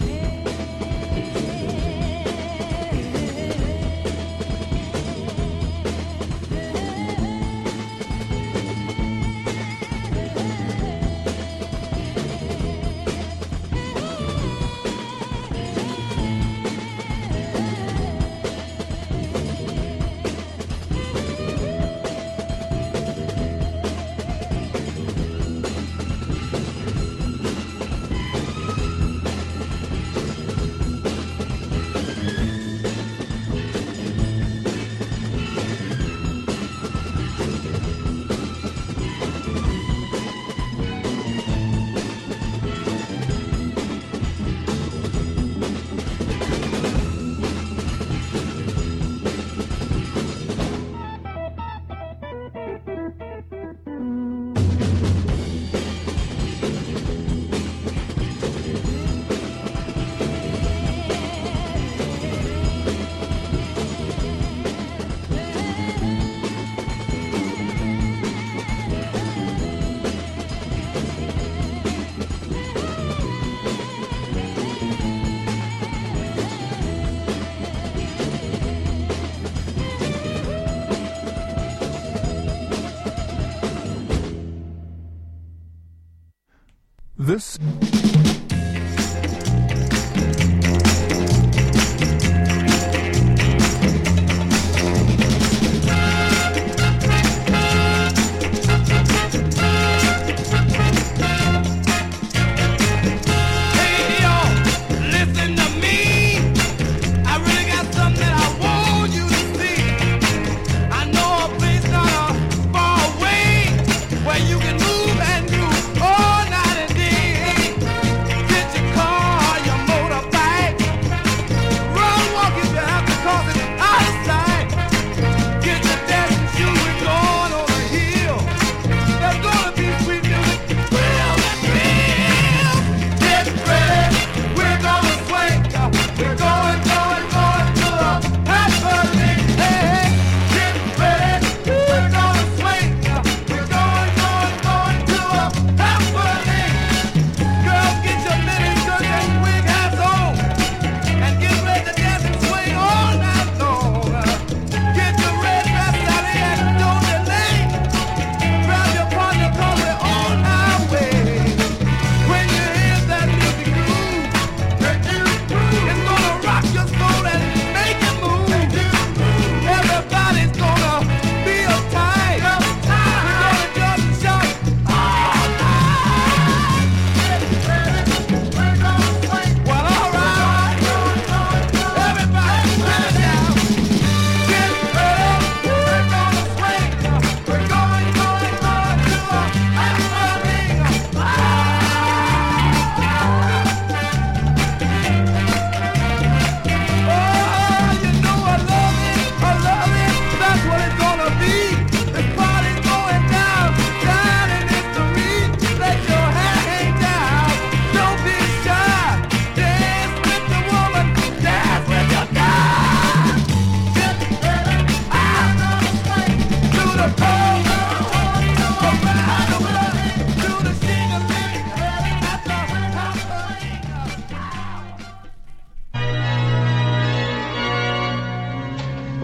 [SPEAKER 22] This
[SPEAKER 10] Where you can move and do all night and day.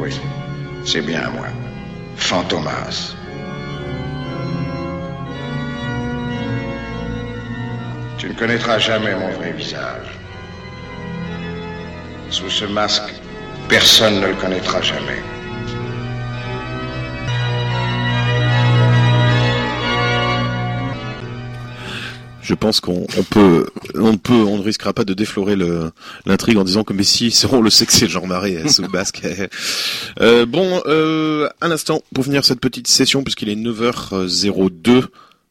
[SPEAKER 2] Oui, c'est bien moi. Fantomas. Tu ne connaîtras jamais mon vrai visage. Sous ce masque, personne ne le connaîtra jamais.
[SPEAKER 8] Je pense qu'on on peut, on peut, on ne risquera pas de déflorer le, l'intrigue en disant que mais si, on le sait que c'est Jean Marais sous basque. euh, bon, euh, un instant pour finir cette petite session puisqu'il est neuf heures zéro deux.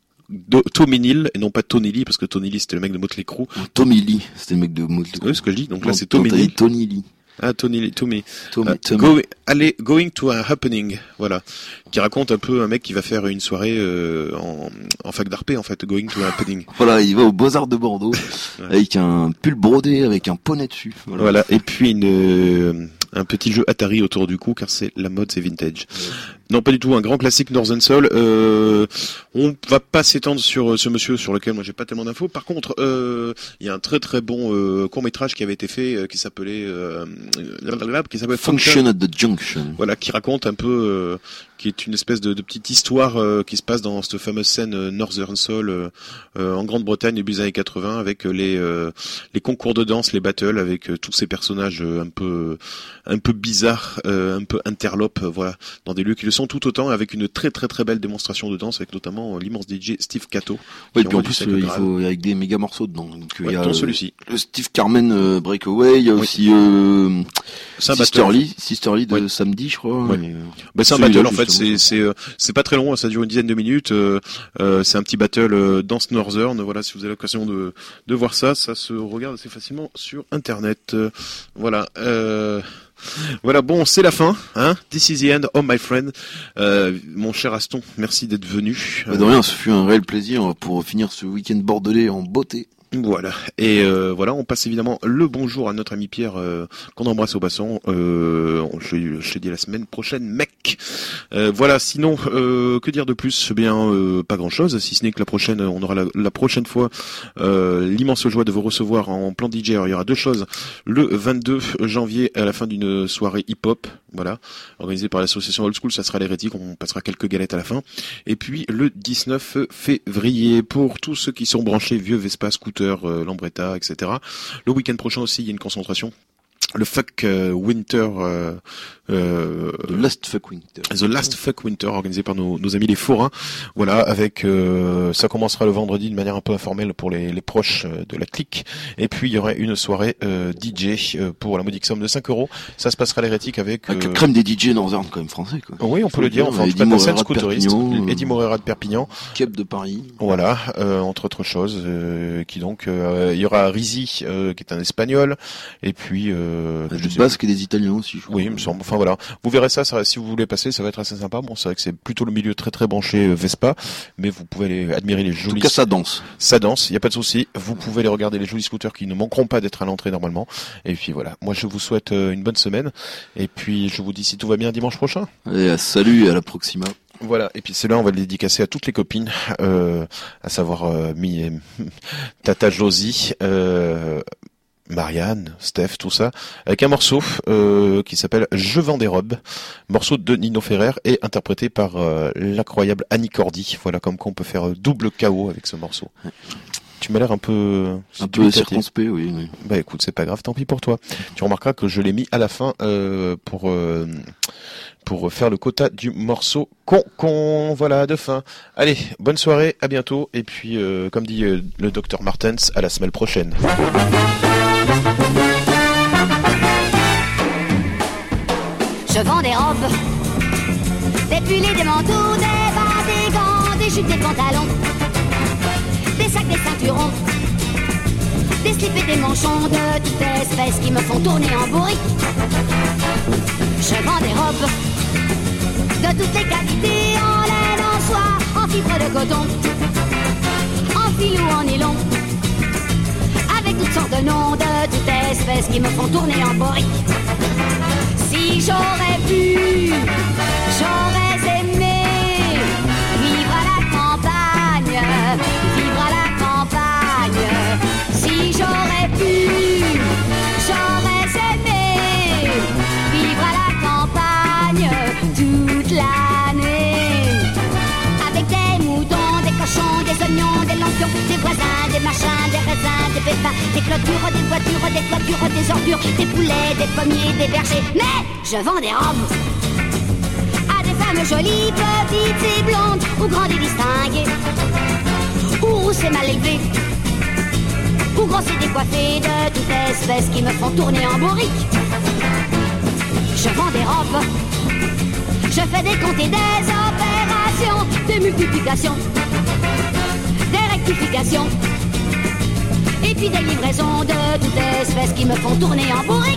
[SPEAKER 8] Tommy Neal et non pas Tony Lee parce que Tony Lee c'était le mec de Motley Crue.
[SPEAKER 9] Tommy Lee, c'était le mec de Motley Crue.
[SPEAKER 8] Oui, ce que je dis. Donc là c'est Tommy Lee.
[SPEAKER 9] Tony Lee.
[SPEAKER 8] Ah, Tony Lee, Tommy.
[SPEAKER 9] Tommy,
[SPEAKER 8] euh,
[SPEAKER 9] Tommy.
[SPEAKER 8] Go, allez, Going to a Happening, voilà, qui raconte un peu un mec qui va faire une soirée euh, en, en fac d'A R P en fait, Going to a Happening.
[SPEAKER 9] Voilà, il va aux Beaux-Arts de Bordeaux ouais. avec un pull brodé avec un poney dessus.
[SPEAKER 8] Voilà, voilà. Et puis une euh, un petit jeu Atari autour du cou car c'est la mode, c'est vintage. Ouais. Non, pas du tout, un grand classique Northern Soul. Euh, on va pas s'étendre sur ce monsieur sur lequel moi j'ai pas tellement d'infos. Par contre, il euh, y a un très très bon euh, court métrage qui avait été fait euh, qui s'appelait euh, qui s'appelle
[SPEAKER 9] Function at the Junction.
[SPEAKER 8] Voilà, qui raconte un peu, euh, qui est une espèce de, de petite histoire euh, qui se passe dans cette fameuse scène euh, Northern Soul euh, euh, en Grande-Bretagne début des années quatre-vingts avec les euh, les concours de danse, les battles avec euh, tous ces personnages euh, un peu un peu bizarres, euh, un peu interlopes, euh, voilà, dans des lieux qui le sont tout autant, avec une très très très belle démonstration de danse avec notamment euh, l'immense D J Steve Cato.
[SPEAKER 9] Oui, puis en plus euh, il faut avec des méga morceaux dedans. Donc il
[SPEAKER 8] ouais,
[SPEAKER 9] y a
[SPEAKER 8] dont celui-ci.
[SPEAKER 9] Le Steve Carmen euh, Breakaway, il y a oui. aussi euh, Sister Lee, Sister Lee de ouais. samedi, je crois.
[SPEAKER 8] Ouais. Et, bah, c'est un battle en fait, c'est c'est euh, c'est pas très long, ça dure une dizaine de minutes. Euh, euh, c'est un petit battle euh, Dance Northern. Voilà, si vous avez l'occasion de de voir ça, ça se regarde assez facilement sur internet. Euh, voilà. Euh... Voilà, bon, c'est la fin, hein. This is the end, oh my friend. Euh, mon cher Aston, merci d'être venu.
[SPEAKER 9] Bah de rien, ce fut un réel plaisir pour finir ce week-end bordelais en beauté.
[SPEAKER 8] Voilà, et euh, voilà, on passe évidemment le bonjour à notre ami Pierre euh, qu'on embrasse au basson. Euh, je, je te dis la semaine prochaine, mec. Euh, voilà, sinon, euh, que dire de plus ? Eh bien, euh, pas grand-chose, si ce n'est que la prochaine, on aura la, la prochaine fois euh, l'immense joie de vous recevoir en plan D J. Alors, il y aura deux choses. Le vingt-deux janvier, à la fin d'une soirée hip-hop, voilà, organisée par l'association Old School, ça sera l'hérétique, on passera quelques galettes à la fin. Et puis, le dix-neuf février, pour tous ceux qui sont branchés vieux Vespa, scooter, Euh, Lambretta, et cetera. Le week-end prochain aussi, il y a une concentration. Le Fuck euh, Winter, euh, euh,
[SPEAKER 9] The Last Fuck Winter,
[SPEAKER 8] The Last Fuck Winter, organisé par nos, nos amis les forains. Voilà, avec euh, ça commencera le vendredi de manière un peu informelle pour les, les proches euh, de la clique. Et puis il y aurait une soirée euh, D J euh, pour la modique somme de cinq euros. Ça se passera à l'hérétique avec
[SPEAKER 9] avec
[SPEAKER 8] euh...
[SPEAKER 9] la crème des D J Northern quand même français quoi.
[SPEAKER 8] Oui, on peut le dire. Enfin,
[SPEAKER 9] Eddie Morera de
[SPEAKER 8] Perpignan, Eddie Morera de Perpignan,
[SPEAKER 9] Kep de Paris.
[SPEAKER 8] Voilà, euh, entre autres choses, euh, qui donc euh, il y aura Rizzi euh, qui est un espagnol, et puis euh,
[SPEAKER 9] des Basques et des Italiens aussi. Je
[SPEAKER 8] oui, il me semble. Enfin voilà, vous verrez ça, ça. Si vous voulez passer, ça va être assez sympa. Bon, c'est vrai que c'est plutôt le milieu très très branché euh, Vespa, mais vous pouvez aller admirer les jolis.
[SPEAKER 9] En tout cas, ça danse.
[SPEAKER 8] Ça danse. Il y a pas de souci. Vous pouvez aller regarder les jolis scooters qui ne manqueront pas d'être à l'entrée normalement. Et puis voilà. Moi, je vous souhaite euh, une bonne semaine. Et puis je vous dis si tout va bien dimanche prochain.
[SPEAKER 9] Et à salut et à la Proxima.
[SPEAKER 8] Voilà, et puis celle-là, on va le dédicacer à toutes les copines, euh, à savoir euh, Mi, Tata Josie, euh, Marianne, Steph, tout ça, avec un morceau euh, qui s'appelle Je vends des robes, morceau de Nino Ferrer et interprété par euh, l'incroyable Annie Cordy. Voilà, comme quoi on peut faire double K O avec ce morceau. Tu m'as l'air un peu...
[SPEAKER 9] Un peu circonspect, oui, oui.
[SPEAKER 8] Bah écoute, c'est pas grave, tant pis pour toi. Tu remarqueras que je l'ai mis à la fin euh, pour... Euh, pour faire le quota du morceau con con, voilà, de fin. Allez, bonne soirée, à bientôt, et puis, euh, comme dit euh, le docteur Martens, à la semaine prochaine.
[SPEAKER 11] Je vends des robes, des pulls, des manteaux, des bas, des gants, des jupes, des pantalons, des sacs, des ceinturons, des slips et des manchons de toute espèce qui me font tourner en bourrique. Je vends des robes de toutes les qualités, en laine, en soie, en fibre de coton, en fil ou en nylon, avec toutes sortes de noms de toute espèce qui me font tourner en bourrique. Si j'aurais pu, j'aurais aimé vivre à la campagne, vivre à la campagne. Si j'aurais pu, j'aurais aimé vivre à la campagne.
[SPEAKER 5] des machins, des raisins, des pépins, des clôtures, des voitures, des toitures, des ordures, des poulets, des pommiers, des bergers. Mais je vends des robes à des femmes jolies, petites et blondes, ou grandes et distinguées, ou rousses et mal élevées, ou grosses et décoiffées de toute espèce qui me font tourner en bourrique. Je vends des robes, je fais des comptes et des opérations, des multiplications, des rectifications, et puis des livraisons de toute espèce qui me font tourner en bourrique.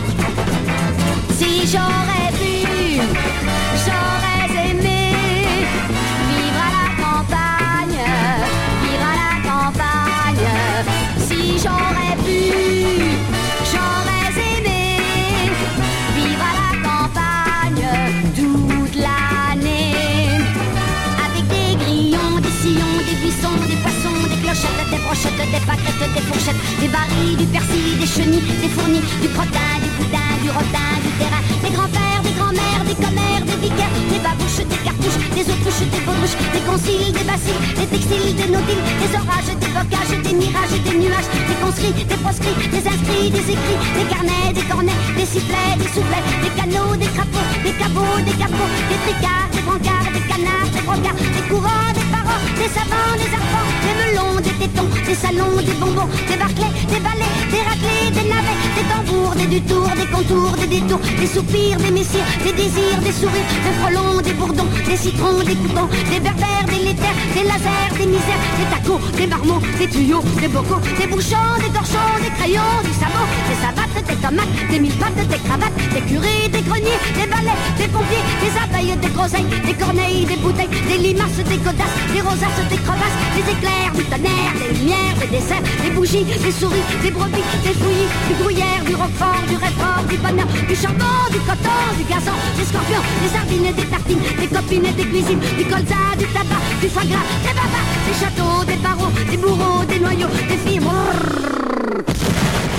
[SPEAKER 5] Si j'aurais pu, j'aurais aimé vivre à la campagne, vivre à la campagne. Si j'aurais pu, j'aurais aimé vivre à la campagne toute l'année, avec des grillons, des sillons, des buissons, des poissons, des clochettes, des brochettes, des pâquerettes, des fourchettes, des barils, du persil, des chenilles, des fournis, du crottin, du boudin, du rodin, du terrain, des grands-pères, des grands-mères, des commères, des vicaires, des babouches, des cartouches, des autruches, des baudruches, des conciles, des baciles, des textiles, des naudiles, des orages, des bocages, des mirages, des nuages, des conscrits, des proscrits, des inscrits, des écrits, des carnets, des cornets, des sifflets, des soufflets, des canaux, des crapauds, des cabots, des capots, des tricards, des brancards, des canards, des brocards, des courants, des parois, des savants, des arpents, des melons, des tétons, des salons, des bonbons, des barclays, des balais, des raclés, des navets, des tambours, des dutours, des contours, des détours, des soupirs, des messirs, des désirs, des sourires, des frelons, des bourdons, des citrons, des coupons, des berbères, des laitaires, des lasers, des misères, des tacos, des marmots, des tuyaux, des bocaux, des bouchons, des torchons, des crayons, du sabot, des savates, des tomates, des mille pattes, des cravates, des curés, des greniers, des balais, des pompiers, des abeilles, des groseilles, des corneilles, des bouteilles, des limaces, des godasses, des rosaces, des crevasses, des éclairs, du tonnerre, des lumières, des desserts, des bougies, des souris, des brebis, des fouillis, du gruyère, du roquefort, du réfort, du bonheur, du charbon, du coton, du gazon, des scorpions, des sardines, des tartines, des copines, des cuisines, du colza, du tabac, du foie gras, des babas, des châteaux, des barreaux, des bourreaux, des noyaux, des filles. Brrr.